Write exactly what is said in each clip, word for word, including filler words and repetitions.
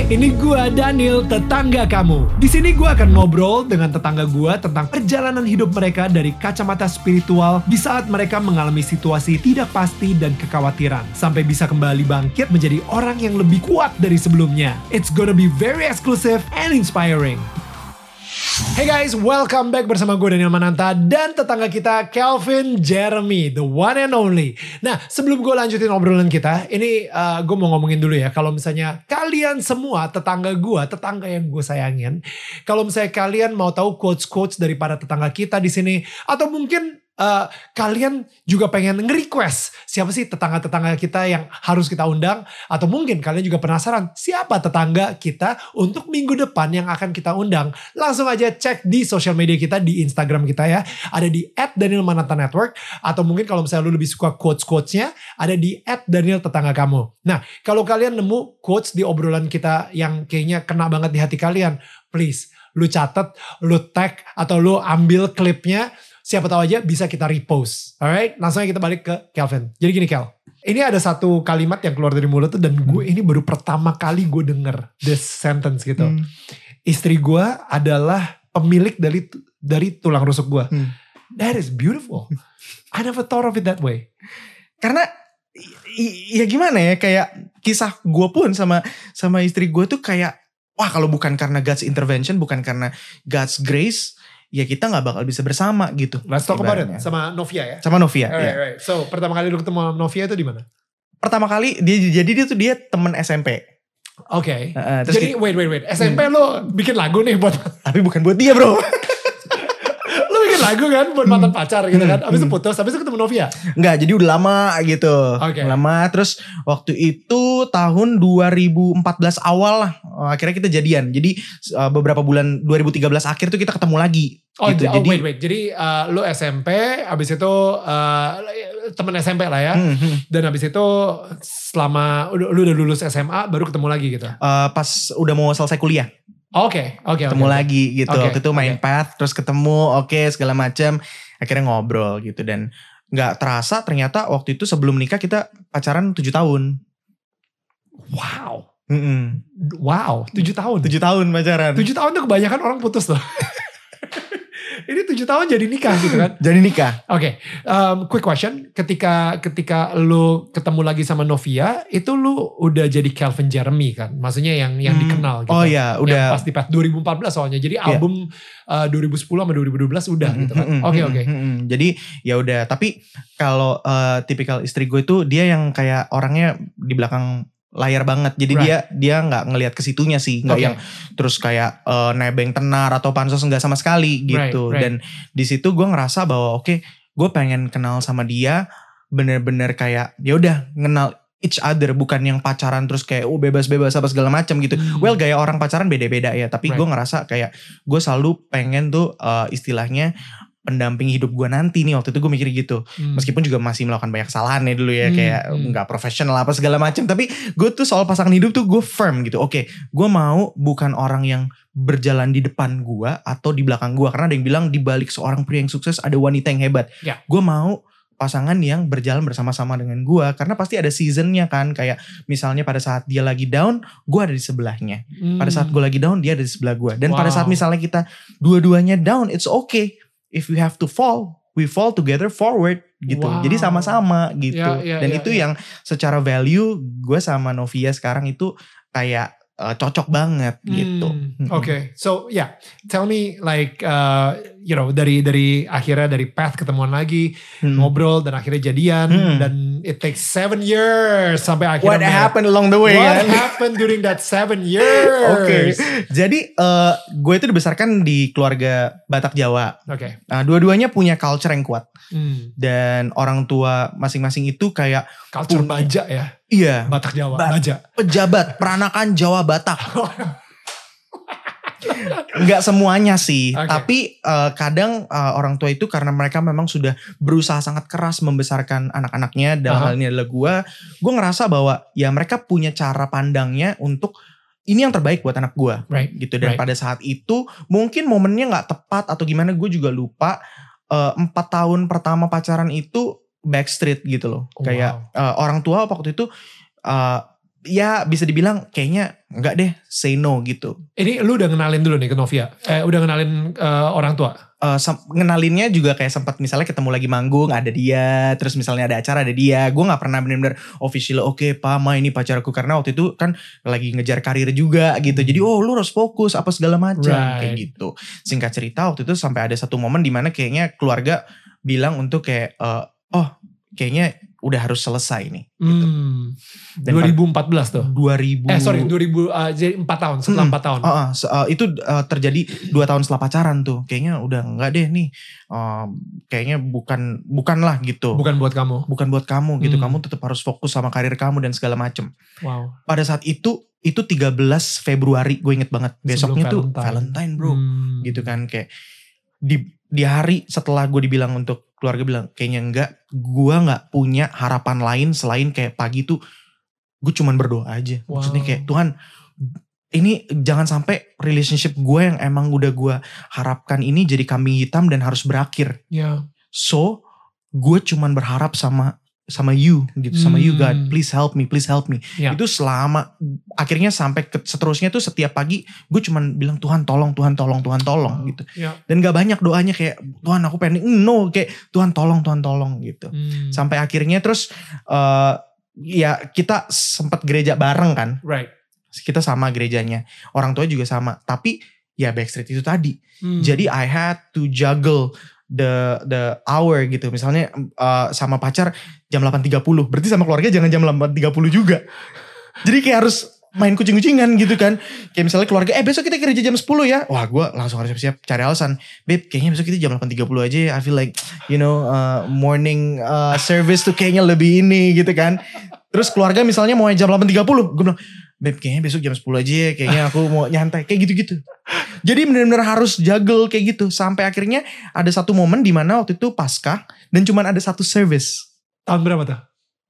Hai, ini gua Daniel, tetangga kamu. Di sini gua akan ngobrol dengan tetangga gua tentang perjalanan hidup mereka dari kacamata spiritual di saat mereka mengalami situasi tidak pasti dan kekhawatiran, sampai bisa kembali bangkit menjadi orang yang lebih kuat dari sebelumnya. It's gonna be very exclusive and inspiring. Hey guys, welcome back bersama gue Daniel Mananta dan tetangga kita Calvin Jeremy, the one and only. Nah, sebelum gue lanjutin obrolan kita, ini uh, gue mau ngomongin dulu ya. Kalau misalnya kalian semua tetangga gue, tetangga yang gue sayangin, kalau misalnya kalian mau tahu quotes-quotes dari para tetangga kita di sini, atau mungkin Uh, kalian juga pengen nge-request siapa sih tetangga-tetangga kita yang harus kita undang, atau mungkin kalian juga penasaran siapa tetangga kita untuk minggu depan yang akan kita undang, langsung aja cek di social media kita, di Instagram kita ya, ada di at daniel mananta network, atau mungkin kalau misalnya lu lebih suka quotes-quotesnya ada di at daniel tetangga kamu. Nah, kalau kalian nemu quotes di obrolan kita yang kayaknya kena banget di hati kalian, please lu catat, lu tag, atau lu ambil klipnya. Siapa tahu aja bisa kita repost. Alright, langsung aja kita balik ke Calvin. Jadi gini Cal, ini ada satu kalimat yang keluar dari mulut tuh, dan gue ini baru pertama kali gue denger this sentence gitu. Hmm. Istri gue adalah pemilik dari dari tulang rusuk gue. Hmm. That is beautiful. I never thought of it that way. Karena ya gimana ya, kayak kisah gue pun sama sama istri gue tuh kayak, wah kalau bukan karena God's intervention, bukan karena God's grace, ya kita gak bakal bisa bersama gitu. Let's talk about it. Sama Novia ya? Sama Novia, right, ya. Right. So, pertama kali lu ketemu sama Novia itu di mana? Pertama kali, dia jadi dia tuh dia temen S M P. Oke. Okay. Uh, jadi, dia, wait, wait, wait. S M P hmm. lu bikin lagu nih buat... Tapi bukan buat dia bro. Lu bikin lagu kan buat mantan pacar gitu kan. Abis itu putus, abis itu ketemu Novia. Enggak, jadi udah lama gitu. Okay. Lama, terus waktu itu tahun dua ribu empat belas awal lah. Akhirnya kita jadian. Jadi uh, beberapa bulan dua ribu tiga belas akhir tuh kita ketemu lagi. Oh, gitu. oh Jadi, wait, wait. Jadi uh, lu S M P, abis itu uh, temen S M P lah ya. Hmm, hmm. Dan abis itu selama lu udah lulus S M A baru ketemu lagi gitu? Uh, pas udah mau selesai kuliah. Oke, okay, oke. Okay, ketemu okay. lagi gitu. Okay, Waktu itu main okay. path, terus ketemu, oke okay, segala macam. Akhirnya ngobrol gitu, dan nggak terasa ternyata waktu itu sebelum nikah kita pacaran tujuh tahun. Wow. Mm-mm. Wow, tujuh tahun. tujuh tahun pacaran. tujuh tahun tuh kebanyakan orang putus loh. Ini tujuh tahun jadi nikah gitu kan? Jadi nikah. Oke, okay. um, quick question. Ketika ketika lu ketemu lagi sama Novia, itu lu udah jadi Calvin Jeremy kan? Maksudnya yang yang hmm. dikenal gitu. Oh iya, udah. Yang pas di dua ribu empat belas soalnya. Jadi album yeah. uh, dua ribu sepuluh sama dua ribu dua belas udah mm-hmm. gitu kan? Oke, okay, oke. Okay. Mm-hmm. Jadi ya udah. Tapi kalau uh, tipikal istri gue itu dia yang kayak orangnya di belakang layar banget, jadi right. dia dia nggak ngelihat ke situnya sih, nggak okay. yang terus kayak uh, nebeng tenar atau pansos, nggak sama sekali gitu. Right, right. Dan di situ gue ngerasa bahwa oke, okay, gue pengen kenal sama dia bener-bener kayak ya udah kenal each other, bukan yang pacaran terus kayak oh bebas-bebas apa segala macam gitu. Hmm. Well gaya orang pacaran beda-beda ya, tapi right. gue ngerasa kayak gue selalu pengen tuh uh, istilahnya pendamping hidup gue nanti nih. Waktu itu gue mikir gitu, hmm. meskipun juga masih melakukan banyak kesalahan ya dulu ya, hmm. kayak nggak hmm. profesional apa segala macam, tapi gue tuh soal pasangan hidup tuh gue firm gitu. Oke, okay, gue mau bukan orang yang berjalan di depan gue atau di belakang gue, karena ada yang bilang di balik seorang pria yang sukses ada wanita yang hebat. Yeah. Gue mau pasangan yang berjalan bersama-sama dengan gue, karena pasti ada seasonnya kan. Kayak misalnya pada saat dia lagi down, gue ada di sebelahnya. Hmm. Pada saat gue lagi down, dia ada di sebelah gue. Dan wow. pada saat misalnya kita dua-duanya down, it's okay. If we have to fall, we fall together forward gitu. Wow. Jadi sama-sama gitu. Ya, ya, Dan ya, itu ya. Yang secara value gue sama Novia sekarang itu kayak uh, cocok banget hmm. gitu. Oke, okay. So yeah, tell me like uh, you know dari dari akhirnya dari path ketemuan lagi, hmm. ngobrol dan akhirnya jadian, hmm. dan it takes seven years sampai akhirnya. What happened along the way? What kan? happened during that seven years? Oke, okay. Jadi uh, gue itu dibesarkan di keluarga Batak Jawa. Oke. Okay. Nah, dua-duanya punya culture yang kuat. Hmm. Dan orang tua masing-masing itu kayak culture punya, Baja ya. Iya. Batak Jawa. Ba- Baja. Pejabat peranakan Jawa Batak. Enggak semuanya sih, okay. Tapi uh, kadang uh, orang tua itu karena mereka memang sudah berusaha sangat keras membesarkan anak-anaknya. Dalam uh-huh. hal ini adalah gue, gue ngerasa bahwa ya mereka punya cara pandangnya untuk ini yang terbaik buat anak gue, right. gitu. Dan right. pada saat itu mungkin momennya nggak tepat atau gimana, gue juga lupa. Empat uh, tahun pertama pacaran itu backstreet gitu loh, oh, kayak wow. uh, orang tua waktu itu uh, ya bisa dibilang kayaknya enggak deh, say no gitu. Ini lu udah kenalin dulu nih ke Novia? Eh udah kenalin uh, orang tua? Uh, ngenalinnya juga kayak sempat misalnya ketemu lagi manggung ada dia, terus misalnya ada acara ada dia. Gue nggak pernah benar-benar official oke okay, Pa Ma ini pacarku, karena waktu itu kan lagi ngejar karir juga gitu. Jadi oh lu harus fokus apa segala macam right. Kayak gitu. Singkat cerita waktu itu sampai ada satu momen dimana kayaknya keluarga bilang untuk kayak uh, oh kayaknya udah harus selesai nih gitu. Hmm. dua ribu empat belas tuh. dua ribu Eh sorry dua ribu uh, jadi empat tahun setelah hmm, empat tahun. Uh, uh, uh, itu uh, terjadi dua tahun setelah pacaran tuh. Kayaknya udah enggak deh nih. Uh, kayaknya bukan bukan lah gitu. Bukan buat kamu. Bukan buat kamu gitu. Hmm. Kamu tetap harus fokus sama karir kamu dan segala macem. Wow. Pada saat itu itu tiga belas Februari gue inget banget. Besoknya tuh Valentine. Valentine bro. Hmm. Gitu kan kayak di di hari setelah gue dibilang untuk keluarga bilang kayaknya enggak, gue nggak punya harapan lain selain kayak pagi tuh gue cuman berdoa aja. Wow. Maksudnya kayak Tuhan ini jangan sampai relationship gue yang emang udah gue harapkan ini jadi kambing hitam dan harus berakhir. Yeah. So gue cuman berharap sama sama you gitu, sama hmm. you God, please help me, please help me. Yeah. Itu selama akhirnya sampai ke, seterusnya tuh setiap pagi gue cuman bilang Tuhan tolong, Tuhan tolong, Tuhan tolong gitu. Yeah. Dan gak banyak doanya kayak Tuhan aku pengen, no kayak Tuhan tolong, Tuhan tolong gitu. Hmm. Sampai akhirnya terus uh, ya kita sempat gereja bareng kan. Right. Kita sama gerejanya, orang tua juga sama. Tapi ya Backstreet itu tadi. Hmm. Jadi I had to juggle the the hour gitu. Misalnya uh, sama pacar jam delapan tiga puluh. Berarti sama keluarga jangan jam delapan tiga puluh juga. Jadi kayak harus main kucing-kucingan gitu kan. Kayak misalnya keluarga, eh besok kita gereja jam sepuluh ya. Wah gue langsung harus siap-siap cari alasan. Babe kayaknya besok kita jam delapan tiga puluh aja ya. I feel like you know uh, morning uh, service tuh kayaknya lebih ini gitu kan. Terus keluarga misalnya mau jam delapan tiga puluh. Gue bilang, babe kayaknya besok jam sepuluh aja ya. Kayaknya aku mau nyantai. Kayak gitu-gitu. Jadi benar-benar harus juggle kayak gitu. Sampai akhirnya ada satu momen di mana waktu itu Paskah. Dan cuma ada satu service. Tahun berapa tuh?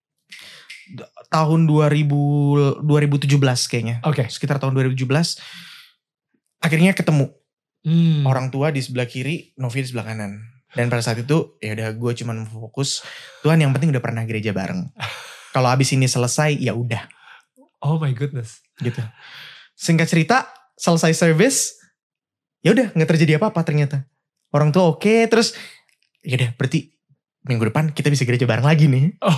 Tahun dua ribu, dua ribu tujuh belas kayaknya. Oke. Okay. Sekitar tahun dua ribu tujuh belas. Akhirnya ketemu. Hmm. Orang tua di sebelah kiri, Novi di sebelah kanan. Dan pada saat itu ya udah gue cuma fokus. Tuhan yang penting udah pernah gereja bareng. Kalau abis ini selesai ya udah. Oh my goodness. Gitu. Singkat cerita, selesai service, ya udah nggak terjadi apa-apa ternyata. Orang tua oke, okay, terus ya udah berarti minggu depan kita bisa gereja bareng lagi nih. Oh.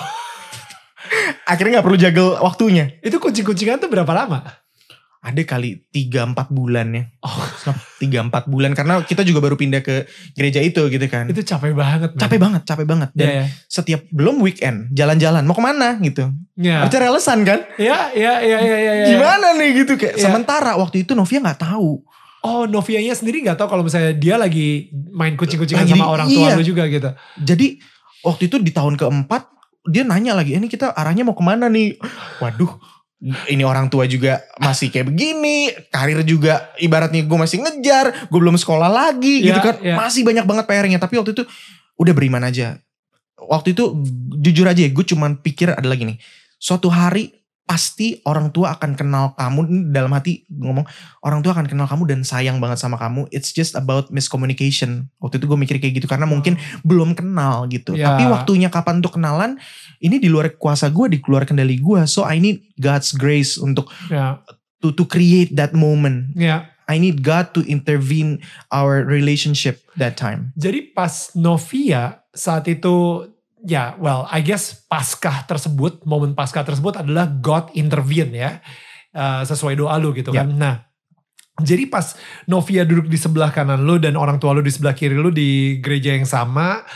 Akhirnya nggak perlu juggle waktunya. Itu kucing-kucingan tuh berapa lama? Ada kali tiga empat bulan ya. Oh. tiga empat bulan karena kita juga baru pindah ke gereja itu gitu kan. Itu capek banget. Man. Capek banget, capek banget. Dan yeah, yeah. setiap belum weekend jalan-jalan mau kemana gitu. Yeah. Harusnya relevan kan? Iya, iya, iya, iya, iya. Gimana nih gitu kayak. Yeah. Sementara waktu itu Novia nggak tahu. Oh, Novianya sendiri nggak tahu kalau misalnya dia lagi main kucing-kucingan sama orang tua iya. lu juga gitu. Jadi waktu itu di tahun keempat dia nanya lagi, ini kita arahnya mau kemana nih? Waduh, ini orang tua juga masih kayak begini, karir juga ibaratnya gue masih ngejar, gue belum sekolah lagi yeah, gitu kan, yeah. Masih banyak banget P R-nya. Tapi waktu itu udah beriman aja. Waktu itu jujur aja, gue cuman pikir ada lagi nih, suatu hari pasti orang tua akan kenal kamu. Dalam hati ngomong, orang tua akan kenal kamu dan sayang banget sama kamu. It's just about miscommunication. Waktu itu gue mikir kayak gitu karena mungkin hmm. belum kenal gitu. Yeah. Tapi waktunya kapan untuk kenalan, ini di luar kuasa gue, di luar kendali gue. So I need God's grace untuk yeah. to to create that moment. Yeah. I need God to intervene our relationship that time. Jadi pas Novia saat itu, ya, yeah, well, I guess Paskah tersebut, momen Paskah tersebut adalah God intervene ya, uh, sesuai doa lu gitu yeah. kan. Nah, jadi pas Novia duduk di sebelah kanan lu dan orang tua lu di sebelah kiri lu di gereja yang sama,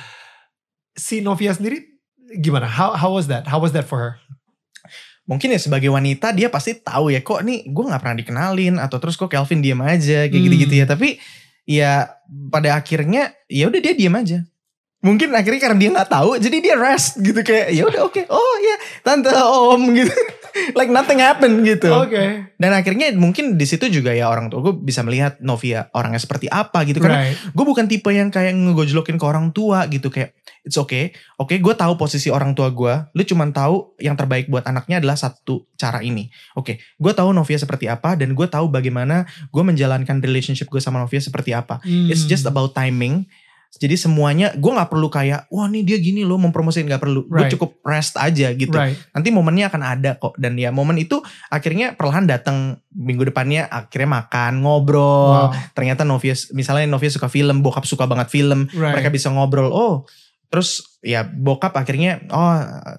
si Novia sendiri gimana? How how was that? How was that for her? Mungkin ya sebagai wanita dia pasti tahu ya, kok nih gue gak pernah dikenalin, atau terus kok Kelvin diam aja kayak hmm. gitu-gitu ya. Tapi ya pada akhirnya ya udah dia diam aja. Mungkin akhirnya karena dia nggak tahu, jadi dia rest gitu kayak ya udah oke, okay. oh ya tante om gitu, like nothing happened gitu. Oke. Okay. Dan akhirnya mungkin di situ juga ya orang tua gue bisa melihat Novia orangnya seperti apa gitu, karena right. gue bukan tipe yang kayak ngegojlokin ke orang tua gitu kayak it's okay, oke okay, gue tahu posisi orang tua gue, lu cuman tahu yang terbaik buat anaknya adalah satu cara ini. Oke, okay, gue tahu Novia seperti apa dan gue tahu bagaimana gue menjalankan relationship gue sama Novia seperti apa. Hmm. It's just about timing. Jadi semuanya gue gak perlu kayak wah nih dia gini loh mempromosiin, gak perlu. Right. Gue cukup rest aja gitu. Right. Nanti momennya akan ada kok. Dan ya momen itu akhirnya perlahan datang minggu depannya akhirnya makan, ngobrol. Wow. Ternyata Novia, misalnya Novia suka film, bokap suka banget film. Right. Mereka bisa ngobrol. Oh terus ya bokap akhirnya oh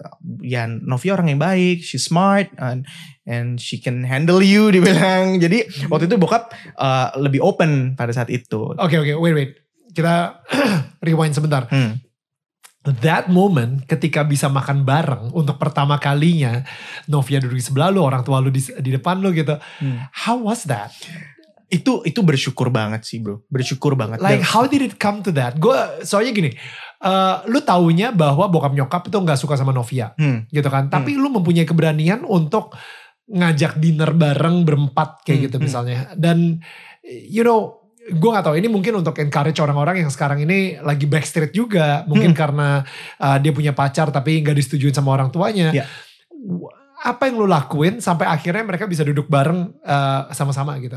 ya Novia orang yang baik, she's smart and, and she can handle you dibilang. Jadi waktu itu bokap uh, lebih open pada saat itu. Oke okay, oke okay, wait wait. Kita rewind sebentar. Hmm. That moment ketika bisa makan bareng untuk pertama kalinya, Novia duduk di sebelah lu, orang tua lu di, di depan lu gitu. Hmm. How was that? Itu itu bersyukur banget sih bro, bersyukur banget. Like Dan, how did it come to that? Gue soalnya gini, uh, lu taunya bahwa bokap nyokap itu nggak suka sama Novia, hmm. gitu kan? Tapi hmm. lu mempunyai keberanian untuk ngajak dinner bareng berempat kayak hmm. gitu misalnya. Dan you know. Gue gak tahu ini mungkin untuk encourage orang-orang yang sekarang ini lagi backstreet juga. Mungkin hmm. karena uh, dia punya pacar tapi gak disetujuin sama orang tuanya. Yeah. Apa yang lu lakuin sampai akhirnya mereka bisa duduk bareng uh, sama-sama gitu?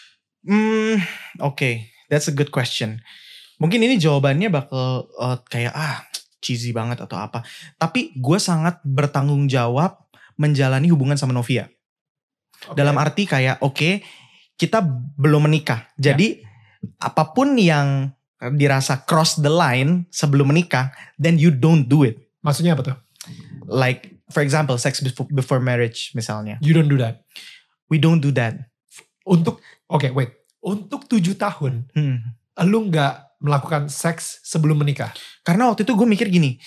Hmm, Oke, okay. That's a good question. Mungkin ini jawabannya bakal uh, kayak ah cheesy banget atau apa. Tapi gue sangat bertanggung jawab menjalani hubungan sama Novia. Okay. Dalam arti kayak oke okay, kita belum menikah. Jadi yeah. apapun yang dirasa cross the line sebelum menikah, then you don't do it. Maksudnya apa tuh? Like, for example, sex before, before marriage misalnya. You don't do that? We don't do that. Untuk, oke okay, wait. Untuk tujuh tahun, hmm. lu gak melakukan seks sebelum menikah? Karena waktu itu gue mikir gini,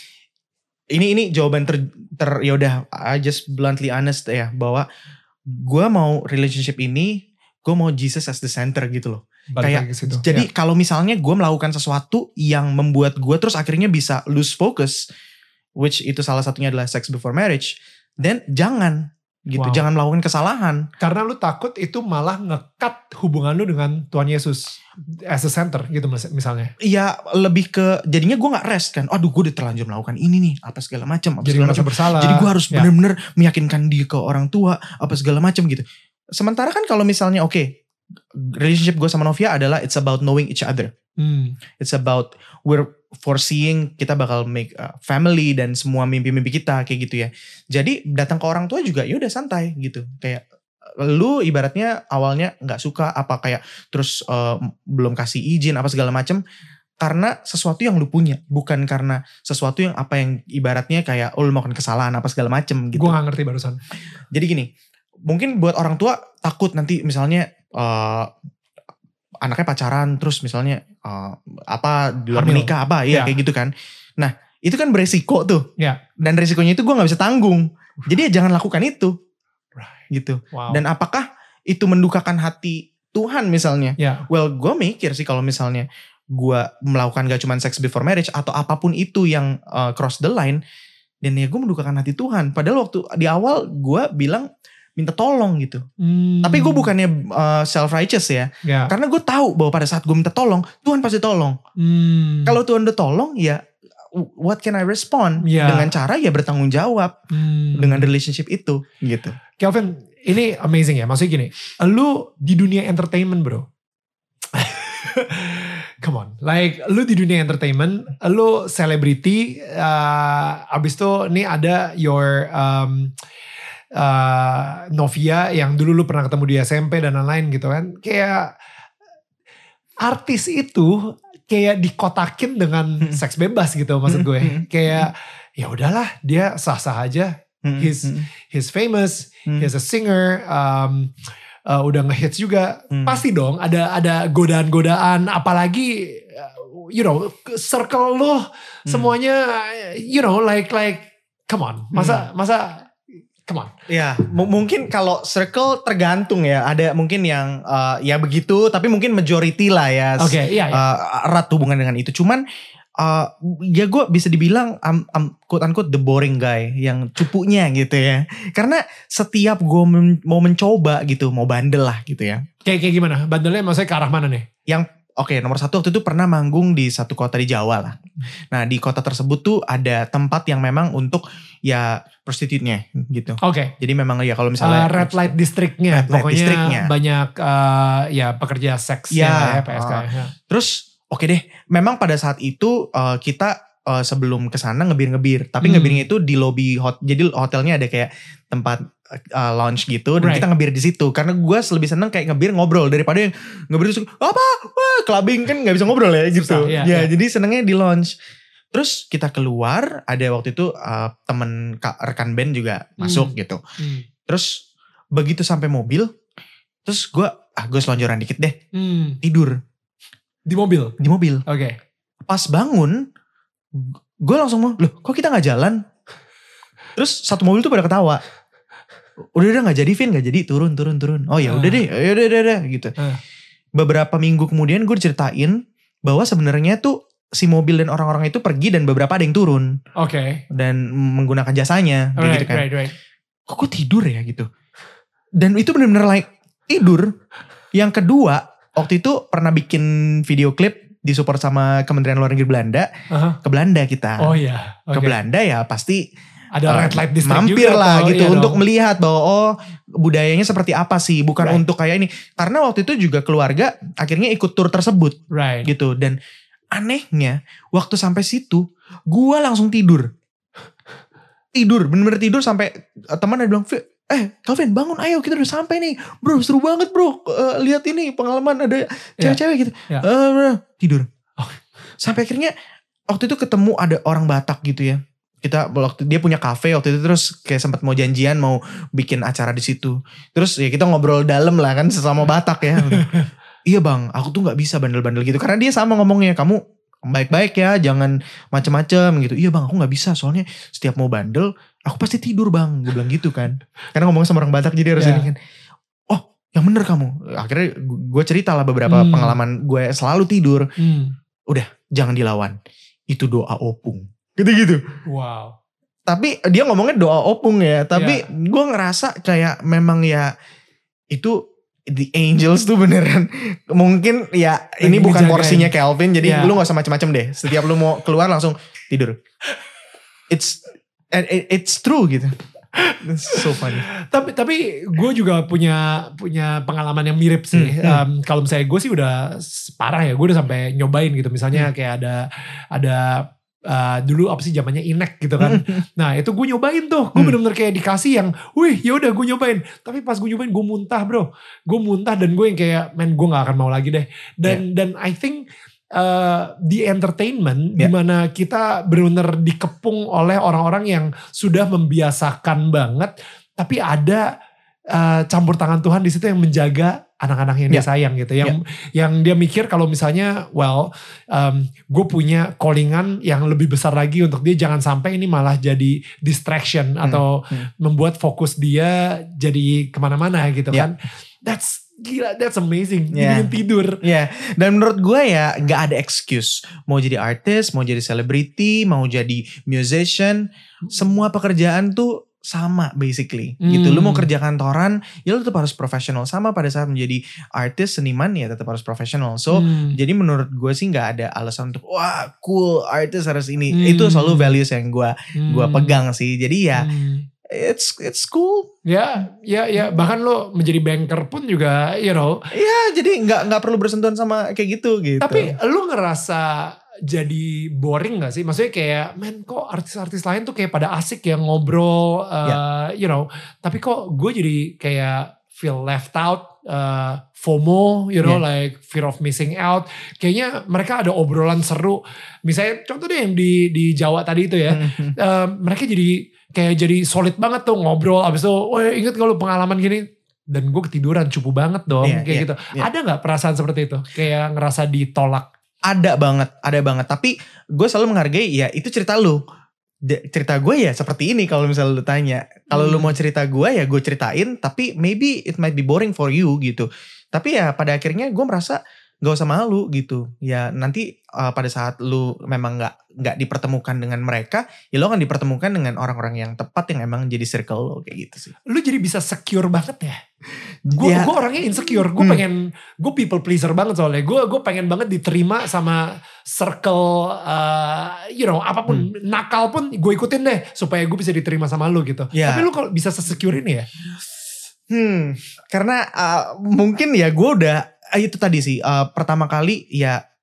ini ini jawaban ter, ter yaudah, I just bluntly honest ya, bahwa gue mau relationship ini, gue mau Jesus as the center gitu loh. Balik kayak jadi ya. Kalau misalnya gue melakukan sesuatu yang membuat gue terus akhirnya bisa lose focus, which itu salah satunya adalah sex before marriage, then jangan gitu, wow. Jangan melakukan kesalahan. Karena lu takut itu malah nge-cut hubungan lu dengan Tuhan Yesus as a center gitu misalnya. Iya, lebih ke jadinya gue nggak rest kan. Aduh, gue udah terlanjur melakukan ini nih, apa segala macam, jadi merasa bersalah. Jadi gue harus ya. benar-benar meyakinkan dia ke orang tua, apa segala macam gitu. Sementara kan kalau misalnya oke, okay, relationship gue sama Novia adalah it's about knowing each other. Hmm. It's about we're foreseeing kita bakal make a family dan semua mimpi-mimpi kita kayak gitu ya. Jadi datang ke orang tua juga ya udah santai gitu. Kayak lu ibaratnya awalnya nggak suka apa kayak terus uh, belum kasih izin apa segala macam karena sesuatu yang lu punya, bukan karena sesuatu yang apa yang ibaratnya kayak oh lu melakukan kesalahan apa segala macam gitu. Gue nggak ngerti barusan. Jadi gini, mungkin buat orang tua takut nanti misalnya Uh, anaknya pacaran terus misalnya uh, apa di luar menikah apa ya yeah. Kayak gitu kan. Nah itu kan beresiko tuh yeah. Dan resikonya itu gue gak bisa tanggung. Jadi ya jangan lakukan itu right. Gitu wow. Dan apakah itu mendukakan hati Tuhan misalnya yeah. Well gue mikir sih kalau misalnya gue melakukan gak cuma sex before marriage atau apapun itu yang uh, cross the line, dan ya gue mendukakan hati Tuhan. Padahal waktu di awal gue bilang minta tolong gitu. Hmm. Tapi gue bukannya uh, self righteous ya. Yeah. Karena gue tahu bahwa pada saat gue minta tolong, Tuhan pasti tolong. Hmm. Kalau Tuhan udah tolong ya what can I respond? Yeah. Dengan cara ya bertanggung jawab hmm. dengan relationship itu gitu. Kelvin, ini amazing ya. Maksudnya gini, lu di dunia entertainment bro. Come on, like lu di dunia entertainment, lu selebriti, uh, abis itu nih ada your um, Uh, Novia yang dulu lu pernah ketemu di S M P dan lain-lain gitu kan. Kayak artis itu kayak dikotakin dengan hmm. seks bebas gitu maksud gue. Hmm. Kayak ya udahlah dia sah-sah aja. Hmm. He's he's famous, hmm. he's a singer, um, uh, udah ngehits juga. Hmm. Pasti dong ada ada godaan-godaan, apalagi you know circle lu hmm. semuanya you know like like come on. Masa hmm. masa come on. Ya, m- mungkin kalau circle tergantung ya. Ada mungkin yang uh, ya begitu, tapi mungkin majority lah ya. Oke, okay, iya, iya. Uh, erat hubungan dengan itu. Cuman uh, ya gue bisa dibilang um, um, quote unquote the boring guy, yang cupunya gitu ya. Karena setiap gue men- mau mencoba gitu, mau bandel lah gitu ya. Kayak kayak gimana? Bandelnya maksudnya ke arah mana nih? Yang Oke, okay, nomor satu waktu itu pernah manggung di satu kota di Jawa lah. Nah di kota tersebut tuh ada tempat yang memang untuk ya prostitutnya gitu. Oke. Okay. Jadi memang ya kalau misalnya. Uh, red light districtnya. Red light pokoknya districtnya. Banyak uh, ya pekerja seks ya, ya P S K. Uh, ya. Terus oke okay deh memang pada saat itu uh, kita uh, sebelum kesana ngebir-ngebir. Tapi Hmm. ngebirnya itu di lobby hot. Jadi hotelnya ada kayak tempat uh, lounge gitu. Dan Right. kita ngebir di situ. Karena gue lebih seneng kayak ngebir ngobrol. Daripada yang ngebir terus apa? Wah, clubbing kan gak bisa ngobrol ya gitu. Susah, iya, ya iya. jadi senengnya di lounge. Terus kita keluar. Ada waktu itu uh, temen ka- rekan band juga masuk Hmm. gitu. Hmm. Terus begitu sampai mobil. Terus gue ah gue selonjoran dikit deh. Hmm. Tidur Di mobil. di mobil. Oke. Pas bangun, gue langsung mau, loh kok kita gak jalan? Terus satu mobil tuh pada ketawa. Udah udah gak jadi Vin, gak jadi turun turun turun. Oh ya udah Ah. deh, ya udah udah udah gitu. Ah. Beberapa minggu kemudian gue ceritain bahwa sebenarnya tuh si mobil dan orang-orang itu pergi dan beberapa ada yang turun Oke. dan menggunakan jasanya, kayak Right, gitu kan. right, right. Kok gue tidur ya gitu. Dan itu benar-benar like tidur. Yang kedua, waktu itu pernah bikin video klip disupport sama Kementerian Luar Negeri Belanda. Aha. Ke Belanda kita. Oh iya. Ke Oke. Belanda ya pasti Ada uh, red light district mampir juga lah atau- gitu iya untuk dong. melihat bahwa oh budayanya seperti apa sih. Bukan Right. untuk kayak ini. Karena waktu itu juga keluarga akhirnya ikut tur tersebut Right. gitu. Dan anehnya waktu sampai situ gua langsung tidur. Tidur, bener-bener tidur sampai uh, teman ada bilang, eh Calvin bangun ayo kita udah sampai nih bro, seru banget bro, uh, lihat ini pengalaman ada cewek-cewek gitu. Ya. Uh, tidur sampai akhirnya waktu itu ketemu ada orang Batak gitu ya, kita waktu dia punya kafe waktu itu, terus kayak sempat mau janjian mau bikin acara di situ, terus ya kita ngobrol dalam lah kan sesama Batak ya. Iya bang, aku tuh nggak bisa bandel-bandel gitu karena dia sama ngomongnya, kamu baik-baik ya, jangan macem-macem gitu. Iya bang, aku nggak bisa soalnya setiap mau bandel aku pasti tidur bang, gue bilang gitu kan. Karena ngomong sama orang Batak jadi harus Yeah. ini kan. Oh, yang bener kamu. Akhirnya gue cerita lah beberapa Hmm. pengalaman gue selalu tidur. Hmm. Udah, jangan dilawan. Itu doa opung. Gitu-gitu. Wow. Tapi dia ngomongnya doa opung ya. Tapi gue ngerasa kayak memang ya itu the angels tuh beneran. Mungkin ya Lagi ini bukan ngejagain. porsinya Calvin. Jadi Yeah. lu gak usah macem-macem deh. Setiap lu mau keluar langsung tidur. It's and it- it's true gitu. It's so funny. Tapi tapi gue juga punya punya pengalaman yang mirip sih. Hmm, Em, kalau misalnya gue sih udah parah ya. Gue udah sampai nyobain gitu. Misalnya kayak ada ada uh, dulu apa sih zamannya Inek gitu kan. Nah itu gue nyobain tuh. Gue Hmm. bener-bener kayak dikasih yang, wih yaudah gue nyobain. Tapi pas gue nyobain gue muntah bro. Gue muntah dan gue yang kayak, men gue gak akan mau lagi deh. Dan dan I think uh, di entertainment Yeah. dimana kita benar-benar dikepung oleh orang-orang yang sudah membiasakan banget, tapi ada uh, campur tangan Tuhan di situ yang menjaga anak-anak yang dia Yeah. sayang gitu, yang yang dia mikir kalau misalnya, well, um, gue punya callingan yang lebih besar lagi untuk dia, jangan sampai ini malah jadi distraction Hmm. atau Hmm. membuat fokus dia jadi kemana-mana gitu Yeah. kan. That's gila, that's amazing. Yeah. Dibikin tidur. Ya, dan menurut gue ya gak ada excuse. Mau jadi artis, mau jadi selebriti, mau jadi musician, semua pekerjaan tuh sama basically gitu. Lu mau Hmm. kerja kantoran, ya lu tetap harus profesional. Sama pada saat menjadi artis, seniman ya tetap harus profesional. So, Hmm. jadi menurut gue sih gak ada alasan untuk wah cool artis harus ini. Hmm. Itu selalu values yang gue gua Hmm. pegang sih. Jadi ya Hmm. it's it's cool. Ya, ya, ya. Bahkan lo menjadi banker pun juga, you know. Ya jadi nggak nggak perlu bersentuhan sama kayak gitu gitu. Tapi lo ngerasa jadi boring gak sih? Maksudnya kayak, men kok artis-artis lain tuh kayak pada asik ya ngobrol, uh, you know. Tapi kok gue jadi kayak feel left out, uh, FOMO, you know, Yeah. like fear of missing out. Kayaknya mereka ada obrolan seru. Misalnya contoh deh yang di di Jawa tadi itu ya. Uh, mereka jadi kayak jadi solid banget tuh ngobrol. Abis itu, wah inget gak lu pengalaman gini? Dan gue ketiduran cupu banget dong. Iya, kayak iya, gitu. iya. Ada gak perasaan seperti itu? Kayak ngerasa ditolak? Ada banget, ada banget. Tapi gue selalu menghargai ya itu cerita lu. De- cerita gue ya seperti ini kalau misalnya lu tanya. Kalau lu Hmm. mau cerita gue ya gue ceritain. Tapi maybe it might be boring for you gitu. Tapi ya pada akhirnya gue merasa gak usah malu gitu. Ya nanti uh, pada saat lu memang gak, gak dipertemukan dengan mereka. Ya lu akan dipertemukan dengan orang-orang yang tepat yang emang jadi circle lo kayak gitu sih. Lu jadi bisa secure banget ya? Gue Ya. gue orangnya insecure. Gue Hmm. pengen, gue people pleaser banget soalnya. Gue gue pengen banget diterima sama circle, uh, you know, apapun Hmm. nakal pun gue ikutin deh supaya gue bisa diterima sama lu gitu. Ya. Tapi lu kalau bisa se-secure ini ya? Hmm, karena uh, mungkin ya gue udah uh, itu tadi sih uh, pertama kali ya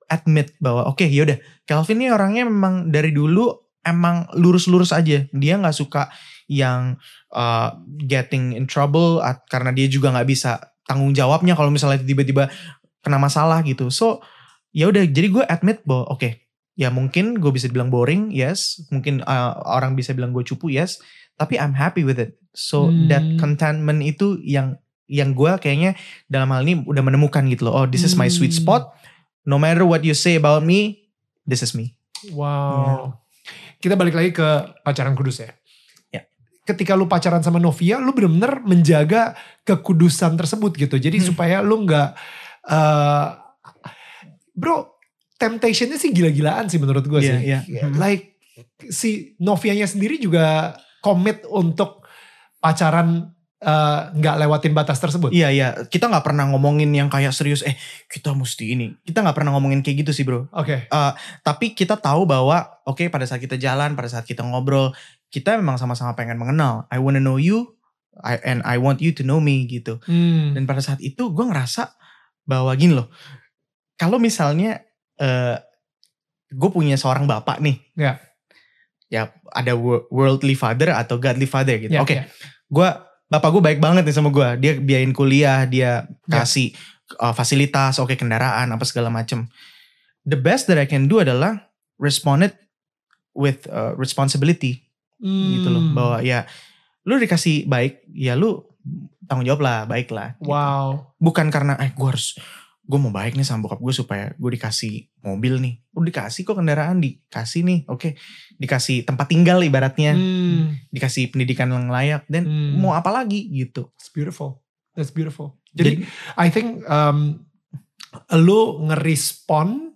admit bahwa oke okay, yaudah Calvin ini orangnya memang dari dulu emang lurus-lurus aja. Dia gak suka yang uh, getting in trouble karena dia juga gak bisa tanggung jawabnya kalau misalnya tiba-tiba kena masalah gitu. So ya udah, jadi gue admit bahwa oke okay, ya mungkin gue bisa bilang boring, yes. Mungkin uh, orang bisa bilang gue cupu, yes. Tapi I'm happy with it. So hmm. that contentment itu yang yang gue kayaknya dalam hal ini udah menemukan gitu loh. Oh, this is my sweet spot. No matter what you say about me, this is me. Wow. Yeah. Kita balik lagi ke pacaran kudus ya. Ya. Ketika lu pacaran sama Novia, lu benar-benar menjaga kekudusan tersebut gitu. Jadi hmm. supaya lu nggak, uh, bro, temptationnya sih gila-gilaan sih menurut gue yeah, sih. Yeah. Yeah. Like si Novianya sendiri juga komit untuk pacaran nggak uh, lewatin batas tersebut. Iya iya, kita nggak pernah ngomongin yang kayak serius. Eh kita mesti ini. Kita nggak pernah ngomongin kayak gitu sih bro. Oke. Okay. Uh, tapi kita tahu bahwa oke okay, pada saat kita jalan, pada saat kita ngobrol, kita memang sama-sama pengen mengenal. I wanna know you, I, and I want you to know me gitu. Hmm. Dan pada saat itu gue ngerasa bahwa gini loh. Kalau misalnya uh, gue punya seorang bapak nih. Ya. Yeah. Ya ada worldly father atau godly father gitu. Yeah, oke. Okay. Yeah. Gue Bapak gue baik banget nih sama gue. Dia biayain kuliah, dia kasih yeah. uh, fasilitas, oke okay, kendaraan, apa segala macem. The best that I can do adalah respond it with uh, responsibility. Mm. Gitu loh. Bahwa ya lu dikasih baik, ya lu tanggung jawab lah, baik lah. Gitu. Wow. Bukan karena eh gue harus, gue mau baik nih sama bokap gue supaya gue dikasih mobil nih. Udah dikasih kok kendaraan, dikasih nih, oke. Okay. Dikasih tempat tinggal ibaratnya, hmm. dikasih pendidikan yang layak, dan hmm. mau apa lagi gitu. It's beautiful, that's beautiful. Jadi, Jadi I think um, lu ngerespon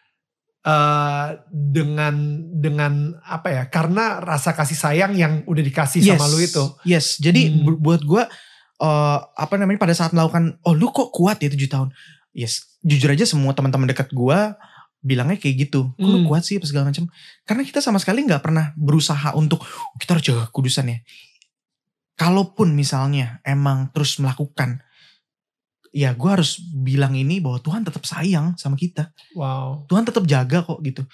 uh, dengan dengan apa ya? Karena rasa kasih sayang yang udah dikasih yes, sama lu itu. Yes. Jadi hmm. buat gue uh, apa namanya pada saat melakukan, oh lu kok kuat ya tujuh tahun. Yes, jujur aja semua teman-teman dekat gue bilangnya kayak gitu. Kok lu kuat sih apa segala macam. Karena kita sama sekali gak pernah berusaha untuk kita harus jaga kudusannya. Kalaupun misalnya emang terus melakukan, ya gue harus bilang ini bahwa Tuhan tetap sayang sama kita. Wow. Tuhan tetap jaga kok gitu.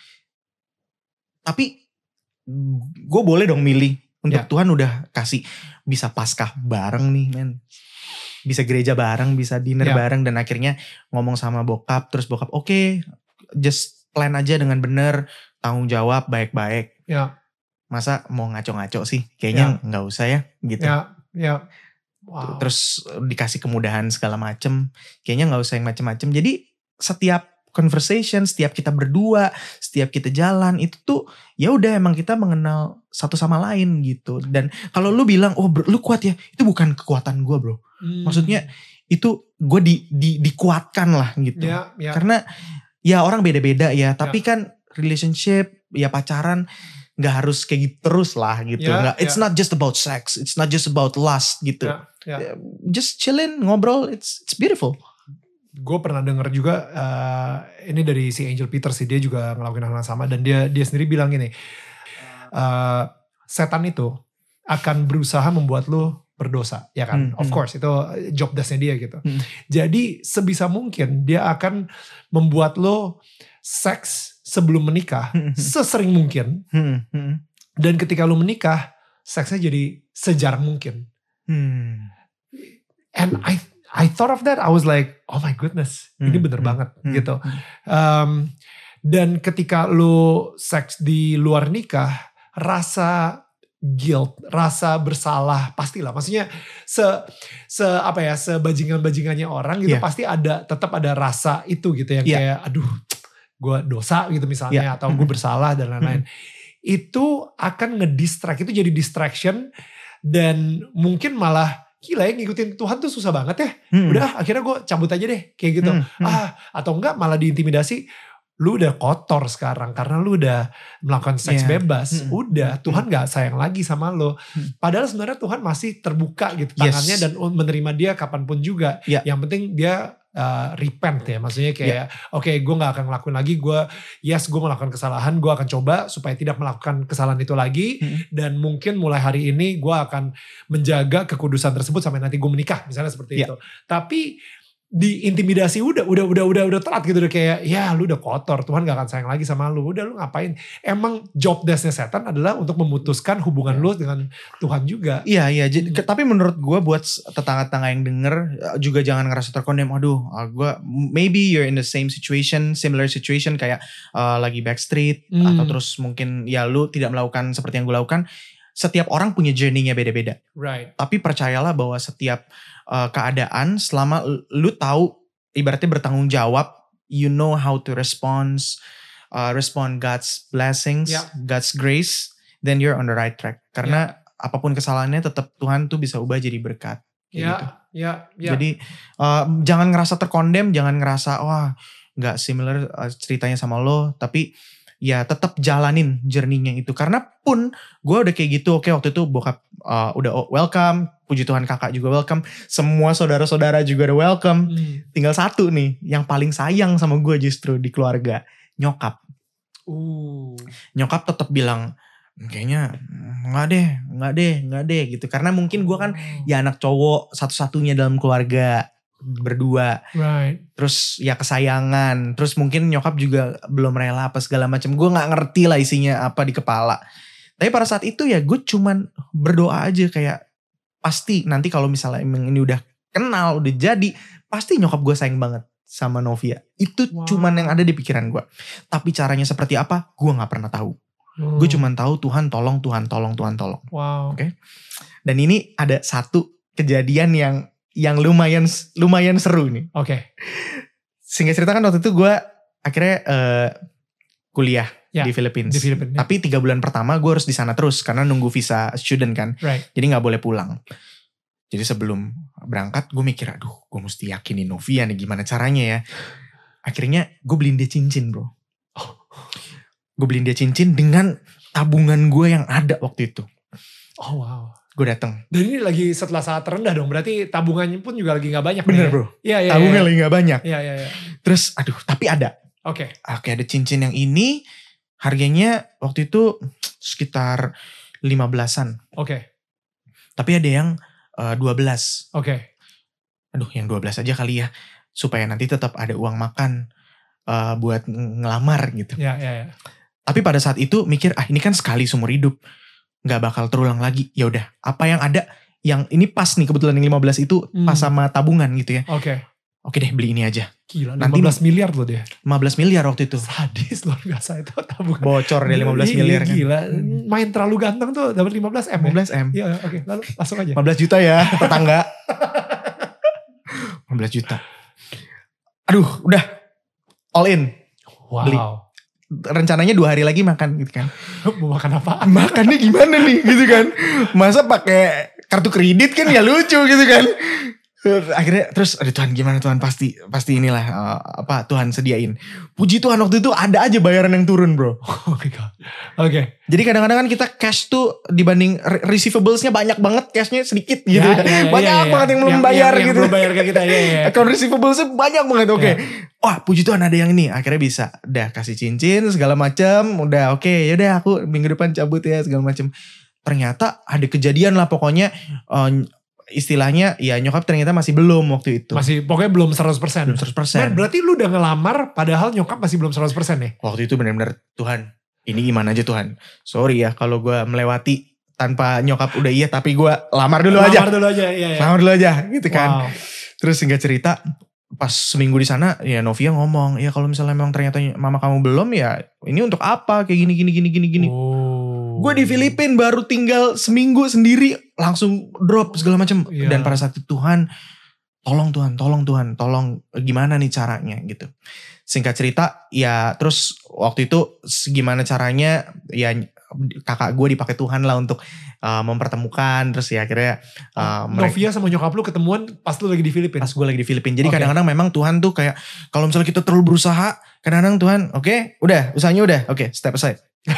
Tapi gue boleh dong milih untuk yeah. Tuhan udah kasih bisa Paskah bareng nih men. Bisa gereja bareng, bisa dinner yeah. bareng. Dan akhirnya ngomong sama bokap, terus bokap oke okay, just plan aja dengan bener, tanggung jawab baik-baik. Ya. Masa mau ngaco-ngaco sih? Kayaknya ya. Nggak usah ya, gitu. Ya, ya. Wow. Terus dikasih kemudahan segala macem. Kayaknya nggak usah yang macem-macem. Jadi setiap conversation, setiap kita berdua, setiap kita jalan itu tuh ya udah emang kita mengenal satu sama lain gitu. Dan kalau lu bilang, oh bro, lu kuat ya, itu bukan kekuatan gue bro. Hmm. Maksudnya itu gue di, di, dikuatkan lah gitu. Ya, ya. Karena ya orang beda-beda ya, tapi ya. Kan relationship, ya pacaran gak harus kayak gitu terus lah gitu. Ya, gak, it's ya. not just about sex, it's not just about lust gitu. Ya, ya. Just chillin, ngobrol, it's it's beautiful. Gue pernah denger juga, uh, ini dari si Angel Peter sih, dia juga ngelakuin hal yang sama. Dan dia dia sendiri bilang gini, uh, setan itu akan berusaha membuat lo berdosa, ya kan? Hmm, of course, itu job desk-nya dia gitu. Hmm. Jadi sebisa mungkin dia akan membuat lo seks sebelum menikah hmm. sesering mungkin. Hmm. Hmm. Dan ketika lo menikah, seksnya jadi sejarang mungkin. Hmm. And I I thought of that, I was like, oh my goodness, hmm. ini bener hmm. banget hmm. gitu. Um, dan ketika lo seks di luar nikah, rasa guilt, rasa bersalah pastilah. Maksudnya se se apa ya, sebajingan-bajingannya orang gitu yeah. pasti ada, tetap ada rasa itu gitu yang yeah. kayak aduh, gue dosa gitu misalnya yeah. atau gue bersalah dan lain-lain. Itu akan ngedistract, itu jadi distraction dan mungkin malah gila ya ngikutin Tuhan tuh susah banget ya. Hmm. Udah akhirnya gue cabut aja deh kayak gitu. Hmm. Hmm. Ah, atau enggak malah diintimidasi. Lu udah kotor sekarang karena lu udah melakukan seks yeah. bebas. Hmm. Udah Tuhan gak sayang lagi sama lu. Hmm. Padahal sebenarnya Tuhan masih terbuka gitu tangannya yes. dan menerima dia kapanpun juga. Yeah. Yang penting dia uh, repent ya. Maksudnya kayak yeah. oke okay, gue gak akan ngelakuin lagi. Gue yes gue melakukan kesalahan. Gue akan coba supaya tidak melakukan kesalahan itu lagi. Hmm. Dan mungkin mulai hari ini gue akan menjaga kekudusan tersebut sampai nanti gue menikah. Misalnya seperti yeah. itu. Tapi diintimidasi udah udah udah udah udah telat gitu, udah kayak ya lu udah kotor, Tuhan gak akan sayang lagi sama lu, udah lu ngapain. Emang job desk-nya setan adalah untuk memutuskan hubungan lu dengan Tuhan juga. Iya iya, hmm. tapi menurut gue buat tetangga-tetangga yang denger juga jangan ngerasa terkondem. Aduh, gue maybe you're in the same situation, similar situation kayak uh, lagi backstreet hmm. atau terus mungkin ya lu tidak melakukan seperti yang gue lakukan. Setiap orang punya journey-nya beda-beda. Right. Tapi percayalah bahwa setiap uh, keadaan selama lu tahu ibaratnya bertanggung jawab, you know how to respond, uh, respond God's blessings, yeah. God's grace, then you're on the right track. Karena yeah. apapun kesalahannya tetap Tuhan tuh bisa ubah jadi berkat. Iya, yeah, gitu. yeah, yeah. Jadi uh, jangan ngerasa terkondem, jangan ngerasa wah nggak similar uh, ceritanya sama lo, tapi ya tetap jalanin journey-nya itu. Karena pun gue udah kayak gitu. Oke waktu itu bokap uh, udah welcome. Puji Tuhan kakak juga welcome. Semua saudara-saudara juga udah welcome. Hmm. Tinggal satu nih. Yang paling sayang sama gue justru di keluarga. Nyokap. Uh. Nyokap tetap bilang kayaknya enggak deh. Enggak deh. Enggak deh gitu. Karena mungkin gue kan ya anak cowok satu-satunya dalam keluarga. Berdua, right. Terus ya kesayangan, terus mungkin nyokap juga belum rela apa segala macam. Gue nggak ngerti lah isinya apa di kepala. Tapi pada saat itu ya gue cuman berdoa aja kayak pasti nanti kalau misalnya emang ini udah kenal, udah jadi, pasti nyokap gue sayang banget sama Novia. Itu wow. cuman yang ada di pikiran gue. Tapi caranya seperti apa, gue nggak pernah tahu. Hmm. Gue cuman tahu Tuhan tolong, Tuhan tolong, Tuhan tolong. Wow. Oke. Okay? Dan ini ada satu kejadian yang yang lumayan lumayan seru nih. Oke. Okay. Singkat cerita kan waktu itu gue akhirnya uh, kuliah ya, di Philippines. Di Philippines. Tapi tiga bulan pertama gue harus di sana terus karena nunggu visa student kan. Right. Jadi nggak boleh pulang. Jadi sebelum berangkat gue mikir, aduh gue mesti yakinin Novia nih gimana caranya ya. Akhirnya gue beliin dia cincin bro. Oh. Gue beliin dia cincin dengan tabungan gue yang ada waktu itu. Oh wow. Gue datang. Dan ini lagi setelah saat terendah dong. Berarti tabungannya pun juga lagi gak banyak. Bener nih, bro. Iya iya. Tabungan ya. lagi gak banyak. Iya iya iya. Terus aduh tapi ada. Oke. Okay. Oke ada cincin yang ini. Harganya waktu itu sekitar lima belasan. Oke. Okay. Tapi ada yang uh, dua belas. Oke. Okay. Aduh yang dua belas aja kali ya. Supaya nanti tetap ada uang makan. Uh, buat ngelamar gitu. Iya iya iya. Tapi pada saat itu mikir ah ini kan sekali seumur hidup. Gak bakal terulang lagi. Ya udah, apa yang ada yang ini pas nih kebetulan yang lima belas itu hmm. pas sama tabungan gitu ya. Oke. Okay. Oke deh beli ini aja. Gila, lima belas Nanti, miliar loh dia. lima belas miliar waktu itu. Sadis luar biasa itu tabungan. Bocor deh lima belas miliar kan. Gila, main terlalu ganteng tuh dapat lima belas M. lima belas M. Iya, oke. Okay. Lalu langsung aja. lima belas juta ya, tetangga. lima belas juta. Aduh, udah all in. Wow. Beli. Rencananya dua hari lagi makan gitu kan. Mau makan apa? Makannya gimana nih gitu kan. Masa pakai kartu kredit kan ya lucu gitu kan. Akhirnya terus aduh Tuhan gimana Tuhan pasti pasti inilah uh, apa Tuhan sediain. Puji Tuhan waktu itu ada aja bayaran yang turun bro. Oh my god. Oke. Okay. Jadi kadang-kadang kan kita cash tuh dibanding receivablesnya banyak banget, cashnya sedikit gitu. Ya, ya, ya, banyak ya, ya, banget yang belum bayar yang, gitu. Yang belum bayar ke kita ya. ya. Account receivablesnya banyak banget. Oke. Okay. Ya. Wah puji Tuhan ada yang ini. Akhirnya bisa. Udah kasih cincin segala macam. Udah oke okay, yaudah aku minggu depan cabut ya segala macam. Ternyata ada kejadian lah pokoknya. Uh, istilahnya ya nyokap ternyata masih belum waktu itu. Masih pokoknya belum seratus persen. Belum seratus persen. Man, berarti lu udah ngelamar padahal nyokap masih belum seratus persen nih. Waktu itu benar-benar Tuhan ini gimana aja Tuhan. Sorry ya kalau gue melewati tanpa nyokap udah iya tapi gue lamar dulu lamar aja. Lamar dulu aja. Iya, iya. Lamar dulu aja gitu kan. Wow. Terus singkat cerita pas seminggu di sana ya Novia ngomong ya kalau misalnya memang ternyata mama kamu belum ya ini untuk apa kayak gini gini gini gini gini. Oh. Gue di Filipina baru tinggal seminggu sendiri langsung drop segala macam yeah. Dan pada saat itu Tuhan tolong Tuhan tolong Tuhan tolong gimana nih caranya gitu. Singkat cerita ya terus waktu itu gimana caranya ya kakak gue dipakai Tuhan lah untuk uh, mempertemukan terus ya akhirnya uh, Novia sama nyokap lu ketemuan pas lu lagi di Filipina. Pas gue lagi di Filipina. Jadi okay. Kadang-kadang memang Tuhan tuh kayak kalau misalnya kita terlalu berusaha kadang-kadang Tuhan oke okay, udah usahanya udah oke okay, step aside.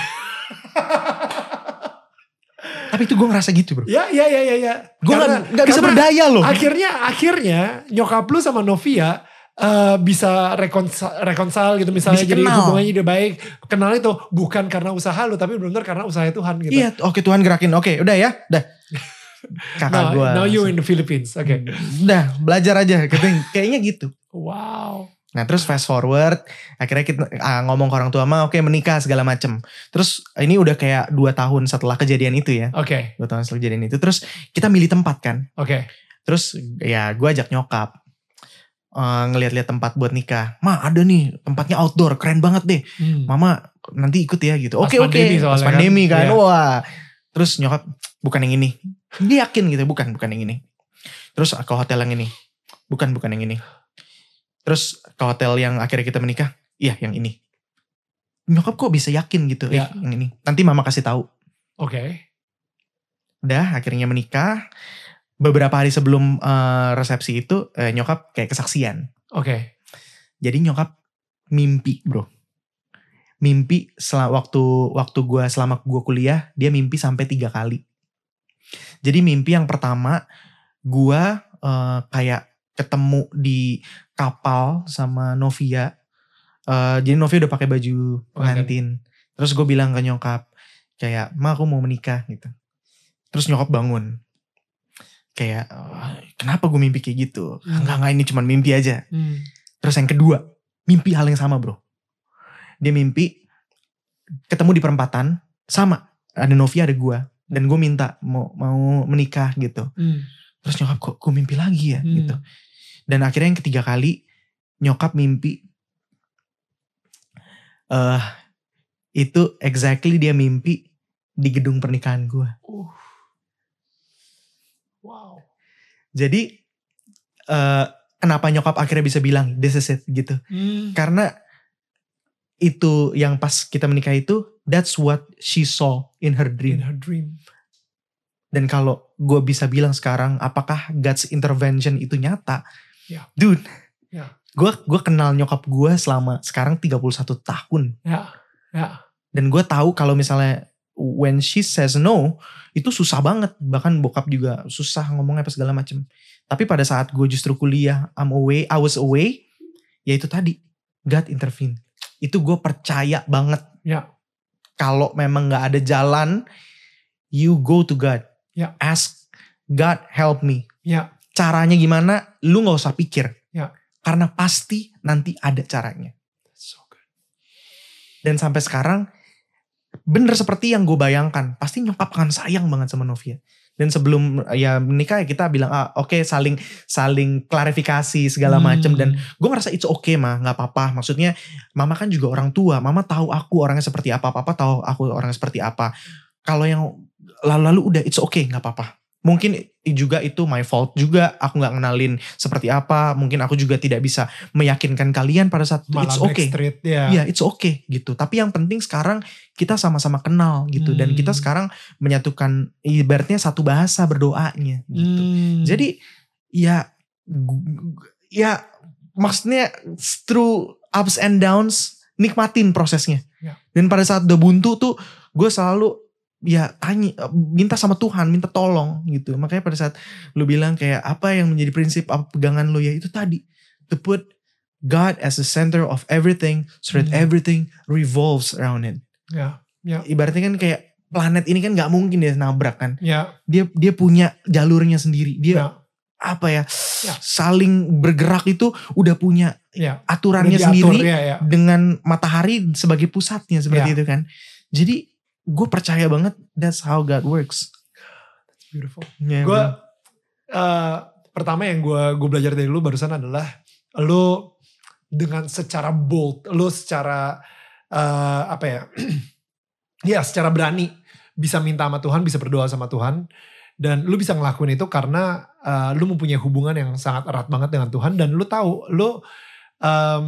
Tapi itu gue ngerasa gitu bro. Ya ya ya ya ya. Gue gak, gak bisa berdaya loh. Akhirnya akhirnya nyokap lu sama Novia Uh, bisa reconcile, reconcile gitu misalnya bisa jadi kenal. Hubungannya udah baik. Kenal itu bukan karena usaha lu tapi benar-benar karena usaha Tuhan gitu. Iya, oke okay, Tuhan gerakin. Oke, okay, udah ya, udah. kakak gue. Now you in the Philippines, oke. Okay. Udah belajar aja, kayaknya gitu. Wow. Nah terus fast forward, akhirnya kita ah, ngomong ke orang tua mah, oke okay, menikah segala macem. Terus ini udah kayak dua tahun setelah kejadian itu ya. Oke. Okay. Dua tahun setelah kejadian itu, terus kita milih tempat kan. Oke. Okay. Terus ya gue ajak nyokap uh, ngeliat-liat tempat buat nikah. Ma ada nih tempatnya outdoor, keren banget deh. Hmm. Mama nanti ikut ya gitu. Oke oke. Okay, okay. Pas pandemi kan, kan. Yeah. Wah. Terus nyokap bukan yang ini. Dia yakin gitu, bukan bukan yang ini. Terus ke hotel yang ini, bukan bukan yang ini. Terus ke hotel yang akhirnya kita menikah, iya yang ini. Nyokap kok bisa yakin gitu, ya. eh, yang ini. Nanti mama kasih tahu. Oke. Okay. Udah akhirnya menikah. Beberapa hari sebelum uh, resepsi itu, uh, nyokap kayak kesaksian. Oke. Okay. Jadi nyokap mimpi bro. Mimpi sel- waktu waktu gue selama gue kuliah, dia mimpi sampai tiga kali. Jadi mimpi yang pertama, gue uh, kayak ketemu di kapal sama Novia. Uh, jadi Novia udah pakai baju pengantin. Okay. Terus gue bilang ke nyokap kayak, "Ma, aku mau menikah," gitu. Terus nyokap bangun. Kayak, oh, kenapa gue mimpi kayak gitu? Hmm. Enggak, enggak, ini cuma mimpi aja. Hmm. Terus yang kedua, mimpi hal yang sama bro. Dia mimpi ketemu di perempatan, sama. Ada Novia, ada gue. Dan gue minta mau mau menikah gitu. Hmm. Terus nyokap, kok gue mimpi lagi ya hmm. gitu. Dan akhirnya yang ketiga kali nyokap mimpi uh, itu exactly dia mimpi di gedung pernikahan gue. Uh. Wow. Jadi uh, kenapa nyokap akhirnya bisa bilang this is it gitu? Hmm. Karena itu yang pas kita menikah itu, that's what she saw in her dream. In her dream. Dan kalau gue bisa bilang sekarang, apakah God's intervention itu nyata? Yeah. Dude, yeah. gue gue kenal nyokap gue selama sekarang tiga puluh satu tahun. Yeah. Yeah. Dan gue tahu kalau misalnya when she says no, itu susah banget. Bahkan bokap juga susah ngomongnya apa segala macem. Tapi pada saat gue justru kuliah, I'm away, I was away, ya itu tadi, God intervene. Itu gue percaya banget. Yeah. Kalau memang gak ada jalan, you go to God. Yeah. Ask God help me. Yeah. Caranya gimana, lu gak usah pikir. Yeah. Karena pasti nanti ada caranya. So good. Dan sampai sekarang, bener seperti yang gue bayangkan. Pasti nyokap kan sayang banget sama Novia. Dan sebelum ya menikah ya kita bilang, ah, oke okay, saling saling klarifikasi segala hmm. macam. Dan gue ngerasa it's okay mah, gak apa-apa. Maksudnya mama kan juga orang tua. Mama tahu aku orangnya seperti apa. Papa tahu aku orangnya seperti apa. Kalau yang lalu-lalu udah it's okay, gak apa-apa. Mungkin juga itu my fault juga. Aku gak ngenalin seperti apa. Mungkin aku juga tidak bisa meyakinkan kalian pada saat itu. It's okay. Iya yeah, it's okay gitu. Tapi yang penting sekarang kita sama-sama kenal gitu. Hmm. Dan kita sekarang menyatukan ibaratnya satu bahasa berdoanya gitu. Hmm. Jadi ya ya maksudnya through ups and downs nikmatin prosesnya. Yeah. Dan pada saat udah buntu tuh gue selalu ya tanya, minta sama Tuhan, minta tolong gitu. Makanya pada saat lu bilang kayak apa yang menjadi prinsip apa pegangan lu ya itu tadi. To put God as the center of everything so that hmm. everything revolves around it. Ya, ya. Ibaratnya kan kayak planet ini kan gak mungkin dia nabrak kan. Ya. Dia dia punya jalurnya sendiri. Dia ya. apa ya, ya saling bergerak itu udah punya ya. aturannya udah sendiri ya, ya. dengan matahari sebagai pusatnya seperti ya. itu kan. Jadi gue percaya banget that's how God works. That's beautiful. Yeah, gue uh, pertama yang gue gue belajar dari lu barusan adalah lu dengan secara bold, lu secara uh, apa ya, ya secara berani bisa minta sama Tuhan, bisa berdoa sama Tuhan, dan lu bisa ngelakuin itu karena uh, lu mempunyai hubungan yang sangat erat banget dengan Tuhan, dan lu tahu lu um,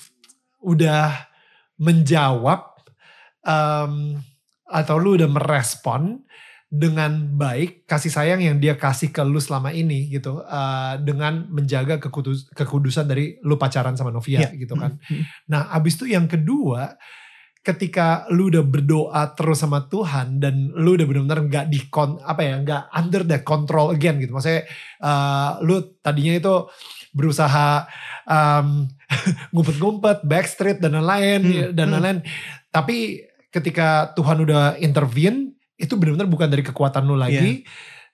udah menjawab. Um, atau lu udah merespon dengan baik kasih sayang yang dia kasih ke lu selama ini gitu, uh, dengan menjaga kekudus, kekudusan dari lu pacaran sama Novia yeah. gitu kan. Mm-hmm. Nah abis itu yang kedua, ketika lu udah berdoa terus sama Tuhan dan lu udah benar-benar nggak di kon apa ya nggak under the control again gitu, maksudnya uh, lu tadinya itu berusaha um, ngumpet-ngumpet backstreet dan lain-lain hmm. dan lain-lain, tapi ketika Tuhan udah intervene, itu benar-benar bukan dari kekuatan lu lagi. Yeah.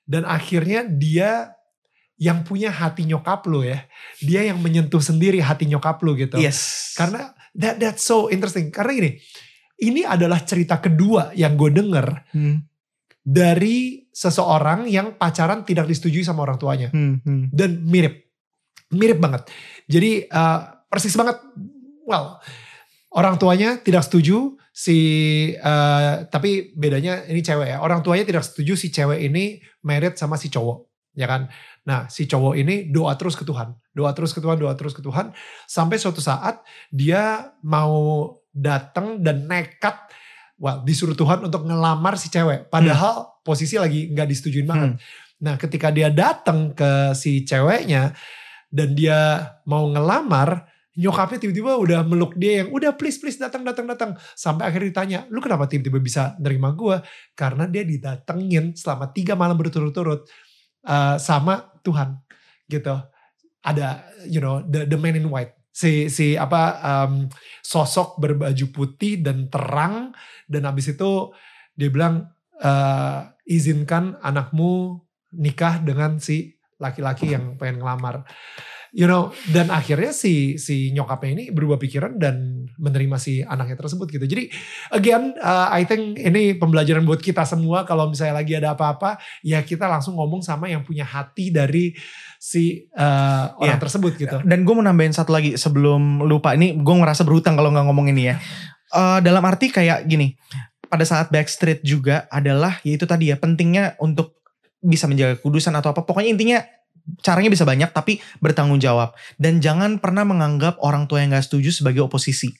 Dan akhirnya dia yang punya hati nyokap lo ya. Dia yang menyentuh sendiri hati nyokap lo gitu. Yes. Karena that that's so interesting. Karena gini, ini adalah cerita kedua yang gue denger hmm. dari seseorang yang pacaran tidak disetujui sama orang tuanya. Hmm. Hmm. Dan mirip. Mirip banget. Jadi uh, persis banget. Well, orang tuanya tidak setuju. Si uh, tapi bedanya ini cewek ya. Orang tuanya tidak setuju si cewek ini married sama si cowok. Ya kan? Nah si cowok ini doa terus ke Tuhan. Doa terus ke Tuhan, doa terus ke Tuhan. Sampai suatu saat dia mau datang dan nekat. Well, disuruh Tuhan untuk ngelamar si cewek. Padahal hmm. posisi lagi gak disetujuin banget. Hmm. Nah ketika dia datang ke si ceweknya. Dan dia mau ngelamar. Nyokapnya tiba-tiba udah meluk dia yang udah please please datang datang datang. Sampai akhirnya ditanya, lu kenapa tiba-tiba bisa nerima gue? Karena dia didatengin selama tiga malam berturut-turut. Uh, sama Tuhan gitu. Ada you know the the man in white, si si apa um, sosok berbaju putih dan terang, dan habis itu dia bilang uh, izinkan anakmu nikah dengan si laki-laki yang pengen ngelamar. You know, dan akhirnya si si nyokapnya ini berubah pikiran dan menerima si anaknya tersebut gitu. Jadi again, uh, I think ini pembelajaran buat kita semua. Kalau misalnya lagi ada apa-apa, ya kita langsung ngomong sama yang punya hati dari si uh, orang yeah. tersebut gitu. Dan gue mau nambahin satu lagi sebelum lupa. Ini gue ngerasa berhutang kalau nggak ngomong ini ya. Uh, dalam arti kayak gini, pada saat Backstreet juga adalah, yaitu tadi ya, pentingnya untuk bisa menjaga kekudusan atau apa. Pokoknya intinya caranya bisa banyak tapi bertanggung jawab. Dan jangan pernah menganggap orang tua yang gak setuju sebagai oposisi.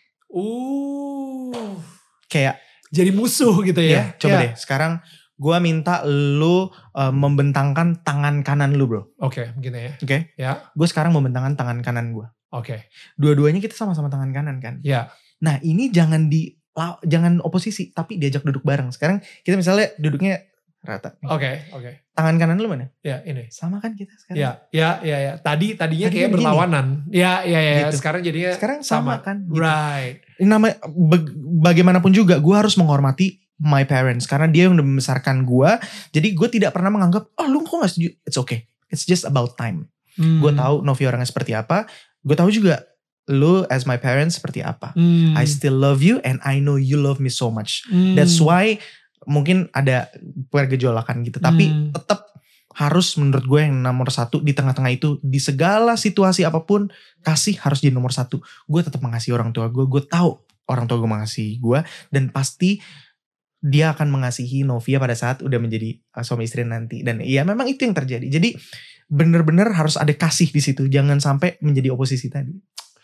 Uh, Kayak jadi musuh gitu ya. ya coba ya. deh sekarang gue minta lu uh, membentangkan tangan kanan lu bro. Oke okay, begini ya. Oke okay? Ya. Gue sekarang membentangkan tangan kanan gue. Oke okay. Dua-duanya kita sama-sama tangan kanan kan. Ya. Nah ini jangan di jangan oposisi tapi diajak duduk bareng. Sekarang kita misalnya duduknya rata. Oke, okay, oke. Okay. Tangan kanan lu mana? Ya, ini. Sama kan kita sekarang? Ya, ya, ya, ya. Tadi tadinya Tadi kayak begini. berlawanan. Ya, ya, ya. Gitu. Sekarang jadinya sekarang sama, sama kan? Gitu. Right. Ini nama bagaimanapun juga gue harus menghormati my parents karena dia yang udah membesarkan gue. Jadi gue tidak pernah menganggap, oh lu kok gak setuju? It's okay. It's just about time. Hmm. Gue tahu Novi orangnya seperti apa. Gue tahu juga lu as my parents seperti apa. Hmm. I still love you and I know you love me so much. Hmm. That's why mungkin ada pergejolakan gitu. Tapi hmm. tetap harus menurut gue yang nomor satu di tengah-tengah itu. Di segala situasi apapun kasih harus jadi nomor satu. Gue tetap mengasihi orang tua gue. Gue tahu orang tua gue mengasihi gue. Dan pasti dia akan mengasihi Novia pada saat udah menjadi suami istri nanti. Dan ya memang itu yang terjadi. Jadi benar-benar harus ada kasih di situ. Jangan sampai menjadi oposisi tadi.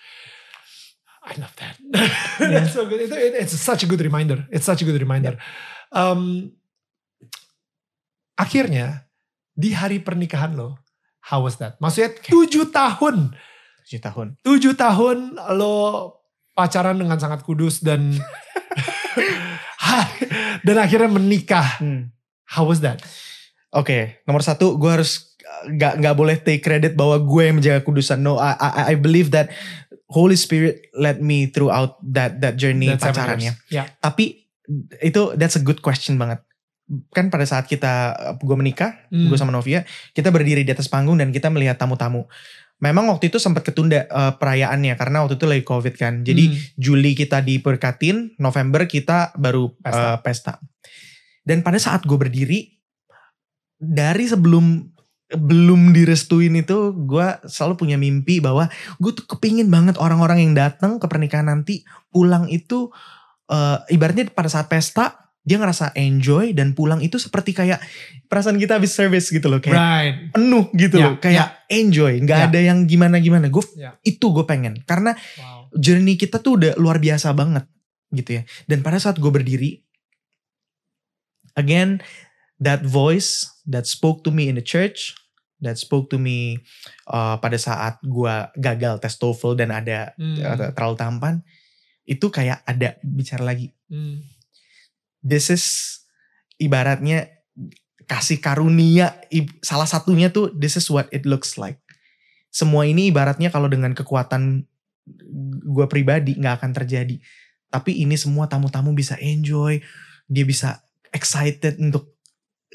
I love that. That's so good. It's such a good reminder. It's such a good reminder. Yeah. Um, akhirnya di hari pernikahan lo, how was that? Maksudnya tujuh tahun, tujuh tahun, tujuh tahun lo pacaran dengan sangat kudus dan dan akhirnya menikah. Hmm. How was that? Oke, okay, nomor satu, gue harus gak gak boleh take credit bahwa gue yang menjaga kudusan. No, I I, I believe that Holy Spirit led me throughout that that journey that pacarannya. Yeah. Tapi itu that's a good question banget. Kan pada saat kita gue menikah, hmm. gue sama Novia, kita berdiri di atas panggung dan kita melihat tamu-tamu. Memang waktu itu sempat ketunda uh, perayaannya karena waktu itu lagi Covid kan. Jadi hmm. Juli kita diberkatin, November kita baru pesta. Uh, pesta. Dan pada saat gue berdiri, dari sebelum belum direstuin itu, gue selalu punya mimpi bahwa gue tuh kepingin banget orang-orang yang datang ke pernikahan nanti pulang itu. Uh, ibaratnya pada saat pesta dia ngerasa enjoy dan pulang itu seperti kayak perasaan kita habis service gitu loh, kayak right. penuh gitu yeah, loh, kayak yeah. enjoy, nggak yeah. ada yang gimana-gimana. Gue yeah. itu gue pengen karena wow. journey kita tuh udah luar biasa banget gitu ya. Dan pada saat gue berdiri, again that voice that spoke to me in the church, that spoke to me uh, pada saat gue gagal tes TOEFL dan ada hmm. uh, terlalu tampan. Itu kayak ada bicara lagi. Hmm. This is ibaratnya kasih karunia. Salah satunya tuh this is what it looks like. Semua ini ibaratnya kalau dengan kekuatan gue pribadi gak akan terjadi. Tapi ini semua tamu-tamu bisa enjoy. Dia bisa excited untuk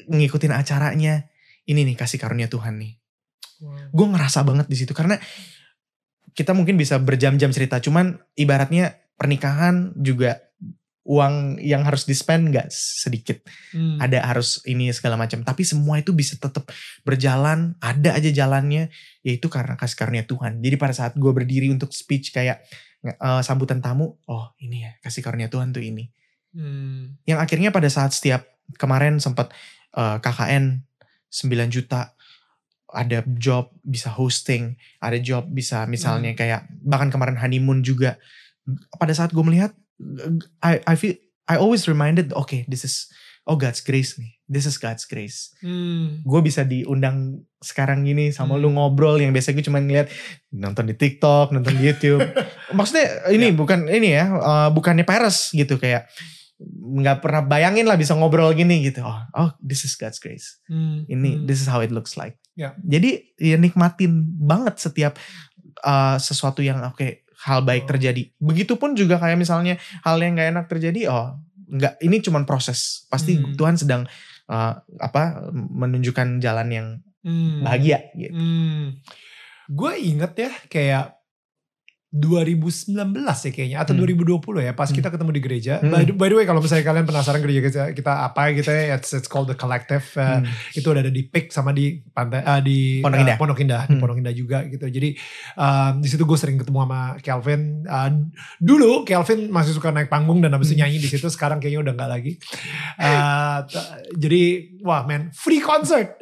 ngikutin acaranya. Ini nih kasih karunia Tuhan nih. Wow. Gue ngerasa banget di situ karena kita mungkin bisa berjam-jam cerita, cuman ibaratnya pernikahan juga uang yang harus di-spend gak sedikit. Hmm. Ada harus ini segala macam. Tapi semua itu bisa tetap berjalan. Ada aja jalannya. Yaitu karena kasih karunia Tuhan. Jadi pada saat gue berdiri untuk speech kayak uh, sambutan tamu. Oh ini ya kasih karunia Tuhan tuh ini. Hmm. Yang akhirnya pada saat setiap kemarin sempat uh, K K N sembilan juta. Ada job bisa hosting. Ada job bisa misalnya hmm. kayak. Bahkan kemarin honeymoon juga. Pada saat gue melihat. I I feel I always reminded okay this is oh God's grace nih, this is God's grace. Hmm. Gue bisa diundang sekarang gini sama hmm. lu ngobrol yang biasa gue cuma ngeliat nonton di TikTok, nonton di YouTube. Maksudnya ini yeah. bukan ini ya, uh, bukannya peres gitu kayak nggak pernah bayangin lah bisa ngobrol gini gitu. Oh oh this is God's grace. Hmm. Ini hmm. this is how it looks like. Yeah. Jadi ya nikmatin banget setiap uh, sesuatu yang oke. Okay, hal baik terjadi. Begitupun juga kayak misalnya hal yang gak enak terjadi, oh enggak, ini cuma proses. Pasti hmm. Tuhan sedang uh, apa menunjukkan jalan yang hmm. bahagia gitu. Hmm. Gue inget ya kayak dua ribu sembilan belas ya kayaknya atau hmm. dua ribu dua puluh ya pas hmm. kita ketemu di gereja. Hmm. By, by the way kalau misalnya kalian penasaran gereja kita, kita apa gitu ya, it's, it's called The Collective. Uh, hmm. Itu udah ada di P I K sama di pantai uh, di Pondok Indah, uh, Pondok Indah, hmm. di Pondok Indah juga gitu. Jadi um, di situ gue sering ketemu sama Kelvin. Uh, dulu Kelvin masih suka naik panggung dan habis itu nyanyi di situ. Sekarang kayaknya udah nggak lagi. Uh, t- jadi wah man, free concert,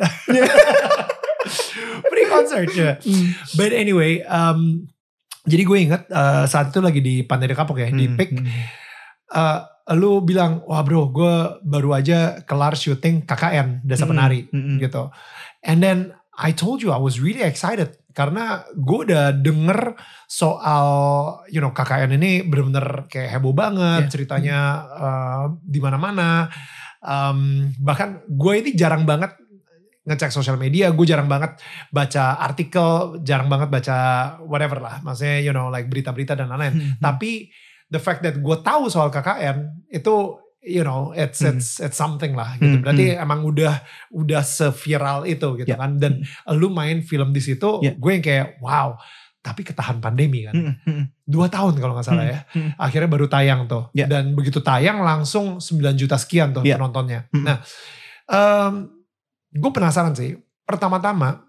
free concert ya. Yeah. Hmm. But anyway. Um, Jadi gue inget uh, saat itu lagi di Pantai de Kapok ya, hmm, di P I K. Hmm. Uh, lu bilang, wah bro gue baru aja kelar syuting K K N, Desa Penari hmm, hmm, gitu. And then I told you I was really excited. Karena gue udah denger soal, you know, K K N ini bener-bener kayak heboh banget. Yeah. Ceritanya uh, di mana-mana. Um, bahkan gue ini jarang banget ngecek sosial media, gue jarang banget baca artikel, jarang banget baca whatever lah, maksudnya you know like berita-berita dan lain-lain. Hmm. Tapi the fact that gue tahu soal K K N itu, you know, it's hmm. it's it's something lah gitu. Berarti hmm. emang udah udah seviral itu gitu yeah. kan. Dan hmm. lu main film di situ, yeah. gue yang kayak wow. Tapi ketahan pandemi kan, hmm. dua tahun kalau nggak salah ya. Hmm. Akhirnya baru tayang tuh, yeah. dan begitu tayang langsung sembilan juta sekian tuh yeah. penontonnya. Hmm. Nah. Um, Gue penasaran sih, pertama-tama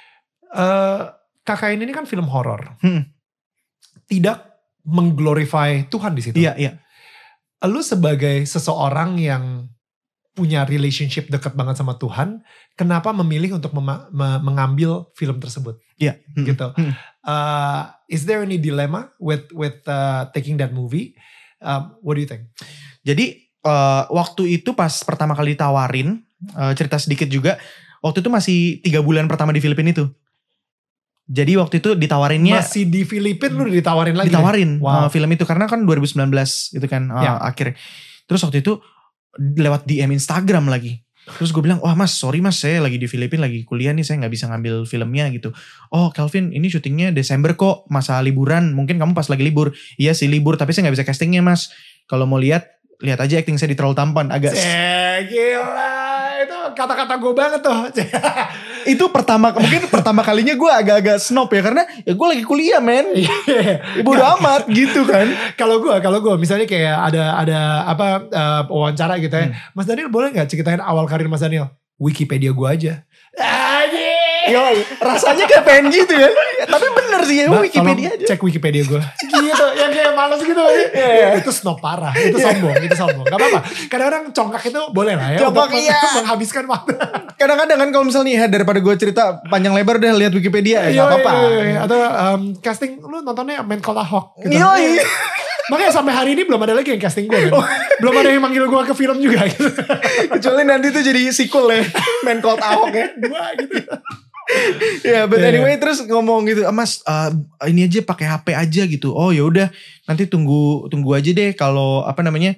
uh, K K N ini kan film horor, hmm. tidak mengglorify Tuhan di situ. Iya, iya. Lu sebagai seseorang yang punya relationship dekat banget sama Tuhan, kenapa memilih untuk mema- me- mengambil film tersebut? Iya, hmm. gitu. Hmm. Uh, is there any dilemma with with uh, taking that movie? Uh, what do you think? Jadi uh, waktu itu pas pertama kali ditawarin. Uh, cerita sedikit juga, waktu itu masih tiga bulan pertama di Filipina itu. Jadi waktu itu ditawarinnya masih di Filipina lu ditawarin lagi. Ditawarin wow. uh, film itu karena kan dua ribu sembilan belas itu kan uh, ya. akhir. Terus waktu itu lewat D M Instagram lagi. Terus gue bilang, wah mas sorry mas saya lagi di Filipina lagi kuliah nih, saya nggak bisa ngambil filmnya gitu. Oh Kelvin ini syutingnya Desember kok, masa liburan, mungkin kamu pas lagi libur. Iya sih libur tapi saya nggak bisa castingnya mas. Kalau mau lihat lihat aja acting saya di Terlalu Tampan agak. Cek gila. Itu kata-kata gue banget tuh. Itu pertama mungkin pertama kalinya gue agak-agak snob ya karena ya gue lagi kuliah men. Ibu udah amat gitu kan. Kalau gue kalau gue misalnya kayak ada ada apa uh, wawancara gitu ya. Hmm. Mas Daniel boleh nggak ceritain awal karir Mas Daniel? Wikipedia gue aja. Yo, rasanya kayak pengen gitu ya. Tapi bener sih ya, nah, Wikipedia aja. Cek Wikipedia gue. Gitu, yang kayak males gitu. Yeah. Itu snob parah, itu sombong, itu sombong. Gak apa-apa. Kadang-kadang congkak itu boleh lah ya. Congkak iya. Menghabiskan waktu. Kadang-kadang kan kalau misalnya ya, daripada gue cerita panjang lebar udah lihat Wikipedia ya gak apa-apa. Atau um, casting, lu nontonnya Man Called Ahok. Gitu. Yoi. Makanya sampai hari ini belum ada lagi yang casting gue kan. Belum ada yang manggil gue ke film juga gitu. Kecuali nanti tuh jadi sequel ya. Man Called Ahok ya. Dua gitu. Ya, yeah, but anyway yeah. terus ngomong gitu, Mas uh, ini aja pakai H P aja gitu. Oh ya udah, nanti tunggu tunggu aja deh kalau apa namanya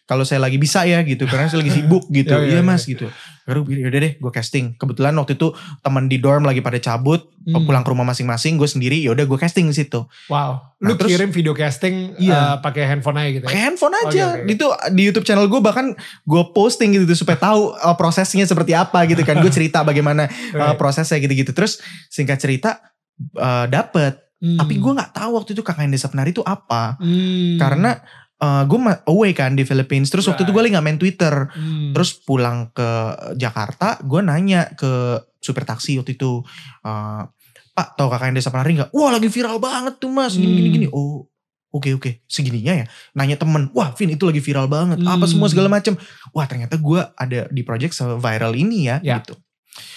kalau saya lagi bisa ya gitu, karena saya lagi sibuk gitu. Ya, ya, Iya mas ya. gitu. Baru yaudah deh gue casting. Kebetulan waktu itu teman di dorm lagi pada cabut, Hmm. pulang ke rumah masing-masing, gue sendiri yaudah gue casting di situ. Wow. Nah, Lu terus- kirim video casting Iya. uh, pakai handphone aja gitu ya? Pakai handphone aja. Oke, oke. Itu di YouTube channel gue bahkan gue posting gitu supaya tahu uh, prosesnya seperti apa gitu kan. Gue cerita bagaimana uh, Right. prosesnya gitu-gitu. Terus singkat cerita uh, dapet. Hmm. Tapi gue nggak tahu waktu itu K K N Desa Penari itu apa. Hmm. Karena uh, gue away kan di Philippines. Terus waktu itu gue lagi gak main Twitter. Hmm. Terus pulang ke Jakarta, gue nanya ke supir taksi waktu itu, uh, Pak tau K K N Desa Penari gak? Wah lagi viral banget tuh mas, gini-gini-gini. Hmm. Oh oke oke, segininya ya. Nanya temen, wah Vin itu lagi viral banget. Apa Hmm. semua segala macam. Wah ternyata gue ada di project se-viral ini ya, Ya. gitu.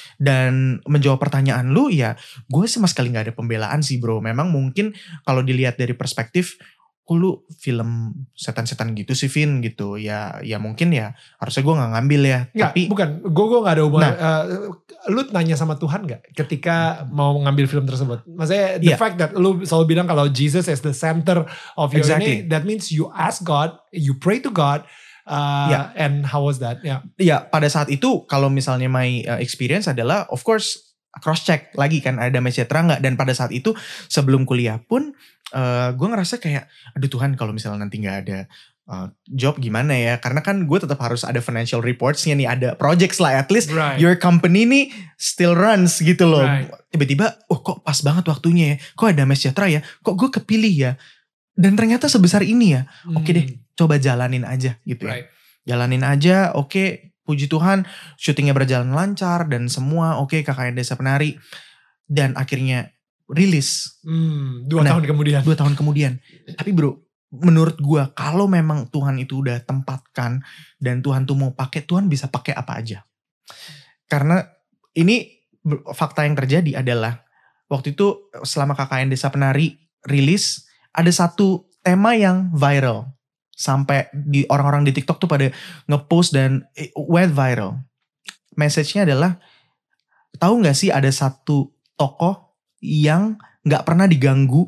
Dan menjawab pertanyaan lu ya, gue sama sekali gak ada pembelaan sih bro. Memang mungkin kalau dilihat dari perspektif, kok lu film setan-setan gitu sih Vin gitu. Ya ya mungkin ya harusnya gue gak ngambil ya. Nggak, Tapi bukan. Gue gue gak ada hubungan. Nah. Uh, lu nanya sama Tuhan gak ketika mau ngambil film tersebut? Maksudnya the Iya. fact that lu selalu bilang kalau Jesus is the center of your Exactly. ini, that means you ask God, you pray to God. Uh, Iya. And how was that? Ya. ya pada saat itu kalau misalnya my uh, experience adalah of course cross check lagi kan ada damai sejahtera nggak, dan pada saat itu sebelum kuliah pun uh, gue ngerasa kayak aduh Tuhan kalau misalnya nanti nggak ada uh, job gimana ya, karena kan gue tetap harus ada financial reportsnya nih, ada projects lah, at least Right. your company nih still runs gitu loh. Right. Tiba-tiba oh kok pas banget waktunya ya, kok ada damai sejahtera ya, kok gue kepilih ya, dan ternyata sebesar ini ya. Oke deh, coba jalanin aja gitu ya. Right. Jalanin aja, oke, puji Tuhan, syutingnya berjalan lancar dan semua oke, K K N Desa Penari, dan akhirnya rilis Hmm, dua Nah, tahun kemudian. dua tahun kemudian. Tapi bro, menurut gua kalau memang Tuhan itu udah tempatkan dan Tuhan tuh mau pakai, Tuhan bisa pakai apa aja. Karena ini ber- fakta yang terjadi adalah waktu itu selama K K N Desa Penari rilis, ada satu tema yang viral. Sampai di orang-orang di TikTok tuh pada ngepost dan it went viral. Message-nya adalah, tahu gak sih ada satu tokoh yang gak pernah diganggu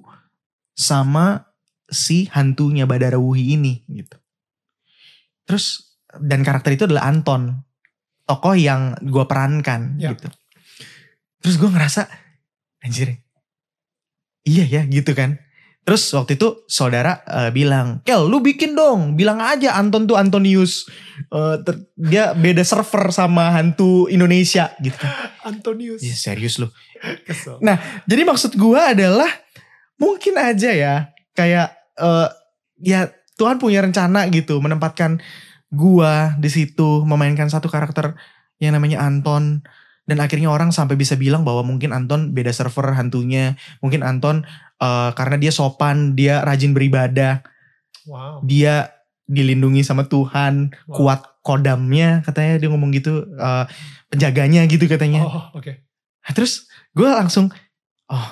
sama si hantunya Badara Wuhi ini gitu. Terus dan karakter itu adalah Anton, tokoh yang gue perankan Ya. gitu. Terus gue ngerasa anjir, iya ya gitu kan. Terus waktu itu saudara uh, bilang, Kel lu bikin dong, bilang aja Anton tuh Antonius, uh, ter- dia beda server sama hantu Indonesia gitu kan. Antonius. Ya serius lu. Kesel. Nah jadi maksud gue adalah mungkin aja ya kayak uh, ya Tuhan punya rencana gitu menempatkan gue di situ memainkan satu karakter yang namanya Anton. Dan akhirnya orang sampai bisa bilang bahwa mungkin Anton beda server hantunya. Mungkin Anton uh, karena dia sopan, dia rajin beribadah. Wow. Dia dilindungi sama Tuhan. Wow. Kuat kodamnya katanya, dia ngomong gitu. Uh, penjaganya gitu katanya. Oh, oke. Okay. Nah, terus gue langsung, oh.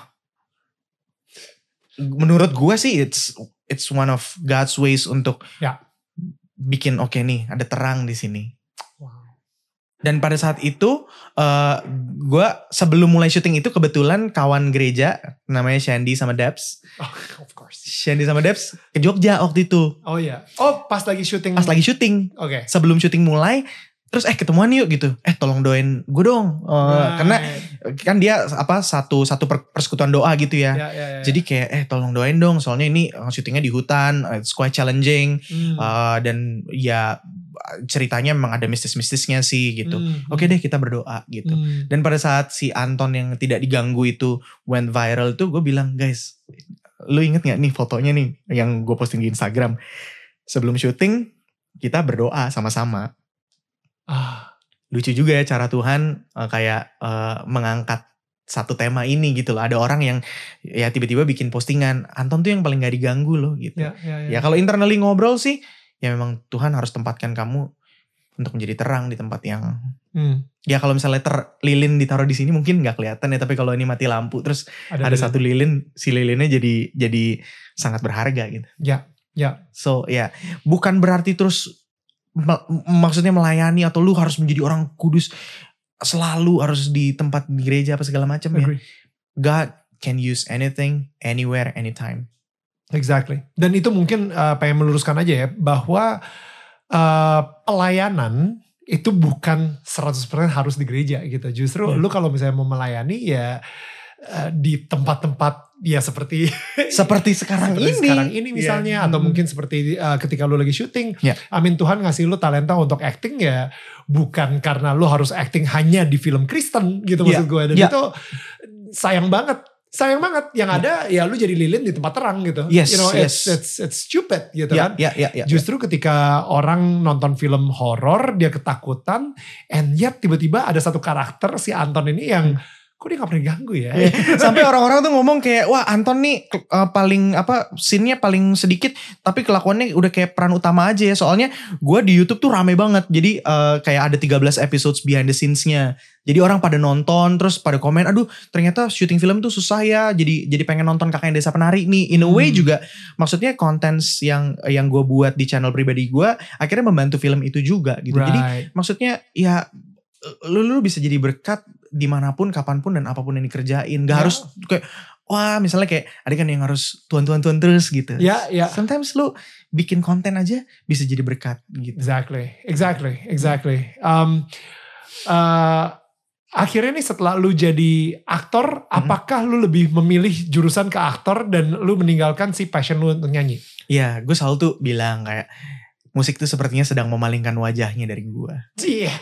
Menurut gue sih it's it's one of God's ways untuk Ya. bikin oke okay nih ada terang di sini. Wow. Dan pada saat itu uh, gue sebelum mulai syuting itu kebetulan kawan gereja namanya Shandy sama Debs. Oh, of course. Shandy sama Debs ke Jogja waktu itu. Oh iya. Oh, pas lagi syuting. Pas lagi syuting. Oke. Okay. Sebelum syuting mulai. Terus eh ketemuan yuk gitu. Eh tolong doain gue dong. Uh, Right. Karena kan dia apa satu satu per- persekutuan doa gitu ya. Ya, ya, ya. Jadi kayak eh tolong doain dong. Soalnya ini uh, syutingnya di hutan. uh, It's quite challenging. Hmm. Uh, dan ya ceritanya memang ada mistis-mistisnya sih gitu. Hmm. Oke deh kita berdoa gitu. Hmm. Dan pada saat si Anton yang tidak diganggu itu went viral tuh, gue bilang guys, lu inget gak nih fotonya nih yang gue posting di Instagram. Sebelum syuting kita berdoa sama-sama. Ah. Lucu juga ya cara Tuhan uh, kayak uh, mengangkat satu tema ini gitu loh. Ada orang yang ya tiba-tiba bikin postingan, Anton tuh yang paling gak diganggu loh gitu. Ya, ya, ya. Ya kalau internally ngobrol sih, ya memang Tuhan harus tempatkan kamu untuk menjadi terang di tempat yang Hmm. ya kalau misalnya ter lilin ditaruh di sini mungkin nggak kelihatan ya, tapi kalau ini mati lampu terus ada, ada satu lilin, si lilinnya jadi jadi sangat berharga gitu. Ya, ya. So ya bukan berarti terus me- maksudnya melayani atau lu harus menjadi orang kudus selalu harus di tempat di gereja apa segala macam ya. Agree. God can use anything, anywhere, anytime. Exactly. Dan itu mungkin uh, pengen meluruskan aja ya bahwa uh, pelayanan itu bukan seratus persen harus di gereja gitu. Justru hmm. lu kalau misalnya mau melayani ya uh, di tempat-tempat ya seperti seperti sekarang seperti ini. Sekarang ini misalnya yeah. atau hmm. mungkin seperti uh, ketika lu lagi syuting. Yeah. Amin, Tuhan ngasih lu talenta untuk acting ya bukan karena lu harus acting hanya di film Kristen gitu yeah. maksud gue. Dan yeah. itu sayang banget. Sayang banget yang ada ya lu jadi lilin di tempat terang gitu. Yes, you know, yes. it's, it's it's stupid gitu yeah, kan. Yeah, yeah, yeah, Justru yeah. ketika orang nonton film horor dia ketakutan, and yet tiba-tiba ada satu karakter si Anton ini yang hmm. kok dia gak pernah diganggu ya. Sampai orang-orang tuh ngomong kayak wah Anton nih uh, paling apa scene-nya paling sedikit tapi kelakuannya udah kayak peran utama aja ya. Soalnya gue di YouTube tuh rame banget. Jadi uh, kayak ada tiga belas episodes behind the scenes-nya. Jadi orang pada nonton terus pada komen, aduh ternyata syuting film tuh susah ya. Jadi jadi pengen nonton Kakaknya Desa Penari nih. In a way hmm. juga maksudnya contents yang yang gue buat di channel pribadi gue akhirnya membantu film itu juga gitu. Right. Jadi maksudnya ya lu, lu bisa jadi berkat dimanapun, kapanpun dan apapun yang dikerjain. Gak yeah. harus kayak wah misalnya kayak ada kan yang harus tuan-tuan-tuan terus gitu. Ya, yeah, ya. Yeah. Sometimes lu bikin konten aja bisa jadi berkat gitu. Exactly, exactly, exactly. Um, uh, akhirnya nih setelah lu jadi aktor, hmm. apakah lu lebih memilih jurusan ke aktor dan lu meninggalkan si passion lu untuk nyanyi? Iya, gue selalu tuh bilang kayak musik tuh sepertinya sedang memalingkan wajahnya dari gue. Iya. Yeah.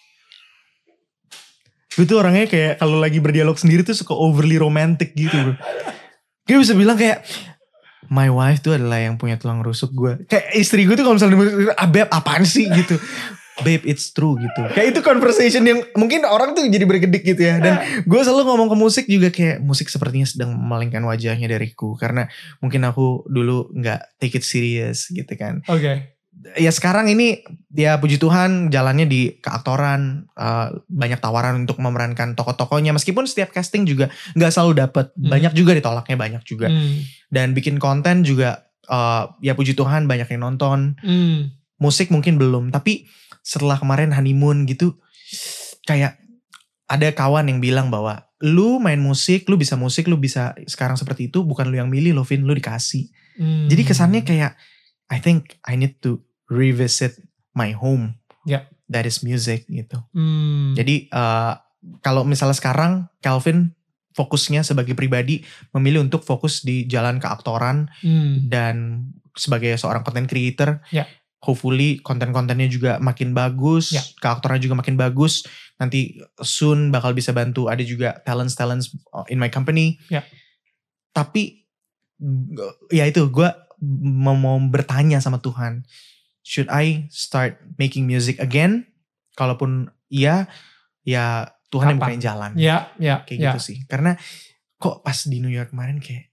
Gue tuh orangnya kayak kalau lagi berdialog sendiri tuh suka overly romantic gitu bro. Gue bisa bilang kayak my wife tuh adalah yang punya tulang rusuk gue. Kayak istri gue tuh kalau misalnya ah babe apaan sih gitu. Babe it's true gitu. Kayak itu conversation yang mungkin orang tuh jadi bergedik gitu ya. Dan gue selalu ngomong ke musik juga kayak musik sepertinya sedang memalingkan wajahnya dariku. Karena mungkin aku dulu gak take it serious gitu kan. Oke. Okay. Ya sekarang ini ya puji Tuhan jalannya di keaktoran, uh, banyak tawaran untuk memerankan tokoh-tokohnya meskipun setiap casting juga nggak selalu dapet, hmm. banyak juga ditolaknya banyak juga hmm. dan bikin konten juga uh, ya puji Tuhan banyak yang nonton, hmm. musik mungkin belum tapi setelah kemarin honeymoon gitu kayak ada kawan yang bilang bahwa lu main musik, lu bisa musik, lu bisa sekarang seperti itu bukan lu yang milih lo Vin, lu dikasih, hmm. jadi kesannya kayak I think I need to revisit my home. Yeah. That is music gitu. Hmm. Jadi uh, kalau misalnya sekarang Calvin fokusnya sebagai pribadi memilih untuk fokus di jalan keaktoran hmm. dan sebagai seorang content creator. Yeah. Hopefully konten-kontennya juga makin bagus, yeah. keaktoran juga makin bagus. Nanti soon bakal bisa bantu ada juga talents-talents in my company. Yeah. Tapi ya itu gue mau, mau bertanya sama Tuhan, should I start making music again? Kalaupun iya, ya Tuhan yang bukain jalan. Ya, ya, kayak ya. gitu sih. Karena kok pas di New York kemarin kayak,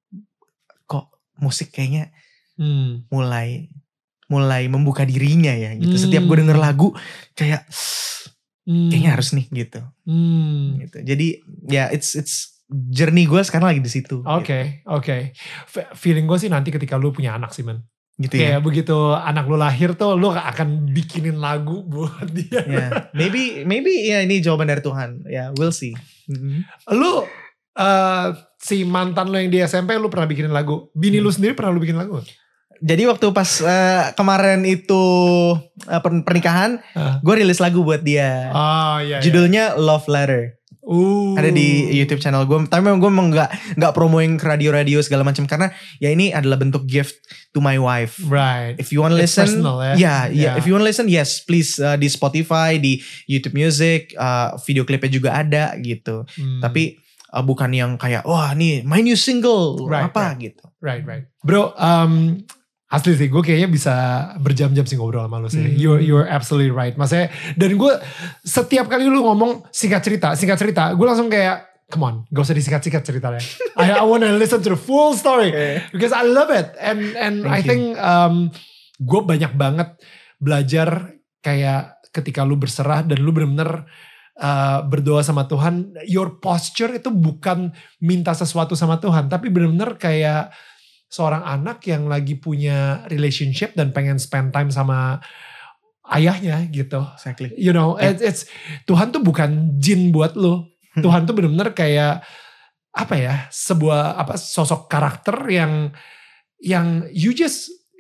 kok musik kayaknya hmm. mulai mulai membuka dirinya ya gitu. Hmm. Setiap gue denger lagu kayak, hmm. kayaknya harus nih gitu. Hmm. gitu. Jadi ya it's it's journey gue sekarang lagi di situ. Oke, okay, gitu. oke. Okay. Feeling gue sih nanti ketika lu punya anak sih man. Gitu kayak ya. Begitu anak lu lahir tuh lu akan bikinin lagu buat dia. Yeah. Maybe maybe ya ini jawaban dari Tuhan. Ya, yeah, we'll see. Mm-hmm. Lu uh, si mantan lu yang di S M P lu pernah bikinin lagu. Bini hmm. lu sendiri pernah lu bikin lagu? Jadi waktu pas uh, kemarin itu uh, pernikahan, uh. gue rilis lagu buat dia. Oh iya. Judulnya iya. Love Letter. Uh. Ada di YouTube channel gue. Tapi memang gue memang gak, gak promoing ke radio-radio segala macam karena ya ini adalah bentuk gift to my wife. Right. If you want to listen, personal, ya? yeah, yeah, yeah. If you want to listen, yes, please uh, di Spotify, di YouTube Music, uh, video klipnya juga ada gitu. Hmm. Tapi uh, bukan yang kayak wah nih my new single right, apa right. gitu. Right, right. Bro, um, asli sih gue kayaknya bisa berjam-jam sih ngobrol sama lu sih. Hmm. You're, you're absolutely right. Maksudnya, dan gue setiap kali lu ngomong singkat cerita, singkat cerita, gue langsung kayak, come on, gak usah disingkat-singkat ceritanya. I, I wanna listen to the full story. Okay. Because I love it. And and Thank I you. think um, gue banyak banget belajar kayak ketika lu berserah dan lu bener-bener uh, berdoa sama Tuhan, your posture itu bukan minta sesuatu sama Tuhan, tapi bener-bener kayak seorang anak yang lagi punya relationship dan pengen spend time sama ayahnya gitu. Exactly. You know, yeah. it's, it's Tuhan tuh bukan jin buat lo. Tuhan tuh benar-benar kayak apa ya? Sebuah apa sosok karakter yang yang you just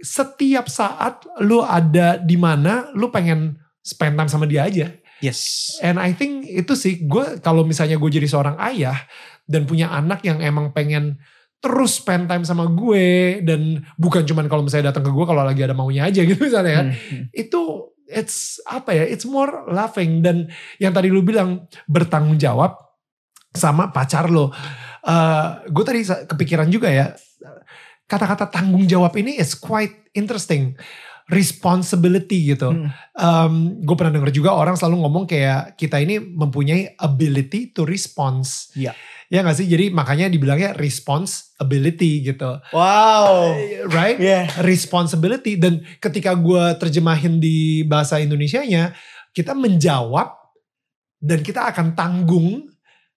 setiap saat lu ada di mana, lu pengen spend time sama dia aja. Yes. And I think itu sih, gue kalau misalnya gue jadi seorang ayah dan punya anak yang emang pengen terus spend time sama gue, dan bukan cuman kalau misalnya datang ke gue kalau lagi ada maunya aja gitu misalnya kan, hmm. itu it's apa ya, it's more loving. Dan yang tadi lu bilang bertanggung jawab sama pacar lo, uh, gue tadi kepikiran juga ya, kata-kata tanggung jawab ini is quite interesting. Responsibility gitu. Hmm. Um, gue pernah denger juga orang selalu ngomong kayak kita ini mempunyai ability to response. Iya. Ya gak sih? Jadi makanya dibilangnya responsibility gitu. Wow. Right? Yeah. Responsibility. Dan ketika gue terjemahin di bahasa Indonesianya, kita menjawab dan kita akan tanggung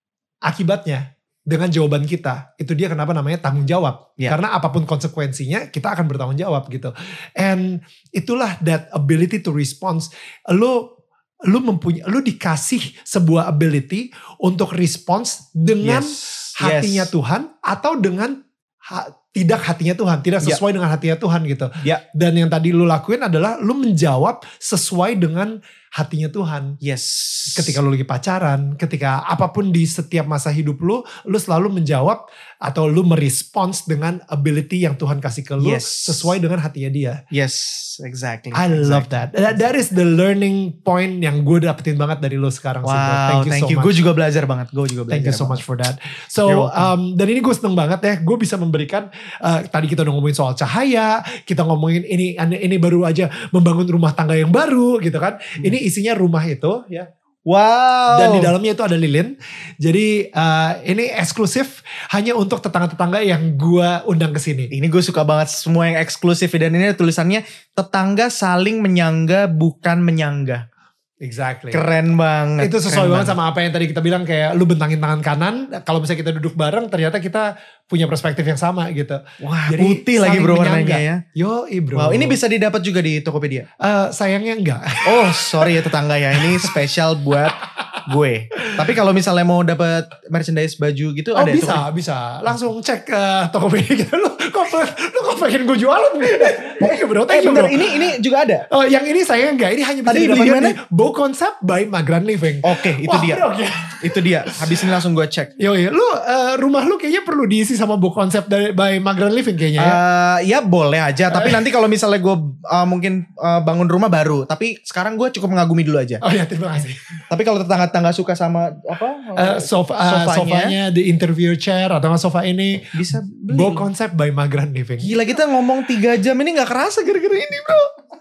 akibatnya dengan jawaban kita. Itu dia kenapa namanya tanggung jawab. Yeah. Karena apapun konsekuensinya, kita akan bertanggung jawab gitu. And itulah that ability to respond. Lu lu mempunyai, lu dikasih sebuah ability untuk response dengan yes. hatinya yes. Tuhan atau dengan ha, tidak hatinya Tuhan, tidak sesuai yeah. dengan hatinya Tuhan gitu. Yeah. Dan yang tadi lu lakuin adalah lu menjawab sesuai dengan hatinya Tuhan. Yes. Ketika lu lagi pacaran, ketika apapun di setiap masa hidup lu, lu selalu menjawab atau lu merespons dengan ability yang Tuhan kasih ke lu yes. sesuai dengan hatinya dia. Yes, exactly. I exactly. love that. That is the learning point yang gue dapetin banget dari lu sekarang. Wow, sih, thank you thank so you. much. Gue juga belajar banget. Gue juga belajar. Thank you so banget. much for that. So, um, dan ini gue seneng banget ya. Gue bisa memberikan. Uh, tadi kita udah ngomongin soal cahaya. Kita ngomongin ini ini baru aja membangun rumah tangga yang baru gitu kan. Hmm. Ini isinya rumah itu ya. Wow. Dan di dalamnya itu ada lilin. Jadi uh, ini eksklusif hanya untuk tetangga-tetangga yang gue undang ke sini. Ini gue suka banget semua yang eksklusif. Dan ini tulisannya tetangga saling menyangga bukan menyangga. Exactly. Keren banget. Itu sesuai banget banget sama apa yang tadi kita bilang, kayak lu bentangin tangan kanan. Kalau misalnya kita duduk bareng, ternyata kita punya perspektif yang sama gitu. Wah, jadi putih lagi bro warnanya ya. Yo, bro. Wow, ini bisa didapat juga di Tokopedia? Uh, sayangnya enggak. Oh, sorry ya tetangga ya. Ini spesial buat gue. Tapi kalau misalnya mau dapat merchandise baju gitu, oh, ada bisa, Tokopedia? bisa. Langsung cek uh, Tokopedia gitu. Lu kok lu kok pengen gue jualan? Thank you bro, thank you bro. Eh, ini ini juga ada. Oh, yang ini sayangnya enggak. Ini hanya bisa Tadi didapatkan di Bow Concept by Magrant Living. Oke, okay, itu Wah, dia. Bro, okay. Itu dia. Habis ini langsung gue cek. Yo, yo. Lu uh, rumah lu kayaknya perlu diisi sama Bow Concept dari by Magrant Living kayaknya ya. Uh, ya boleh aja. Tapi nanti kalau misalnya gue uh, mungkin uh, bangun rumah baru. Tapi sekarang gue cukup mengagumi dulu aja. Oh ya, terima kasih. Tapi kalau tetangga-tetangga suka sama apa? Uh, sofa, uh, sofanya, sofanya, the interview chair atau sofa ini bisa beli. Bow Concept by Magrant Living. Gila, kita ngomong tiga jam ini gak kerasa gara-gara ini bro.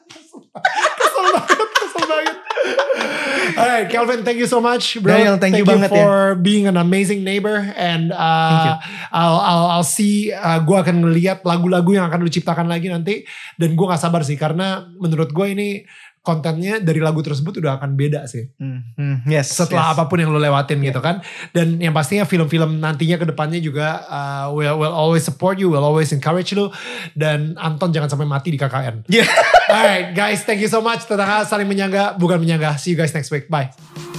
Kesel banget, kesel banget. Alright, Kelvin, thank you so much, bro. Daniel, thank, thank you, you banget for ya. being an amazing neighbor, and uh, I'll, I'll I'll see. Uh, gue akan ngeliat lagu-lagu yang akan lu ciptakan lagi nanti, dan gue nggak sabar sih karena menurut gue ini kontennya dari lagu tersebut udah akan beda sih. Hmm, hmm, yes. Setelah yes. apapun yang lo lewatin yeah. gitu kan. Dan yang pastinya film-film nantinya ke depannya juga uh, will, will always support you, will always encourage lu. Dan Anton jangan sampai mati di K K N. Yeah. Alright guys, thank you so much. Tetangga saling menyangga, bukan menyangga. See you guys next week. Bye.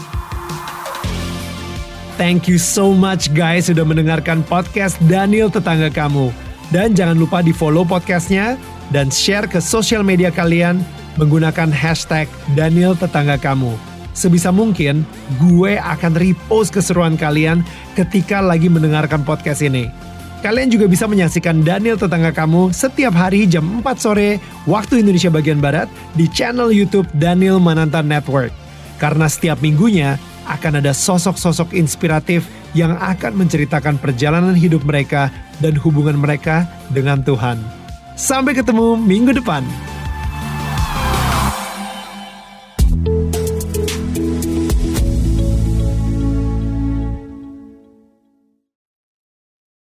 Thank you so much guys sudah mendengarkan podcast Daniel Tetangga Kamu. Dan jangan lupa di follow podcastnya dan share ke sosial media kalian menggunakan hashtag Daniel Tetangga Kamu. Sebisa mungkin gue akan repost keseruan kalian ketika lagi mendengarkan podcast ini. Kalian juga bisa menyaksikan Daniel Tetangga Kamu setiap hari jam empat sore waktu Indonesia bagian Barat di channel YouTube Daniel Mananta Network. Karena setiap minggunya akan ada sosok-sosok inspiratif yang akan menceritakan perjalanan hidup mereka dan hubungan mereka dengan Tuhan. Sampai ketemu minggu depan.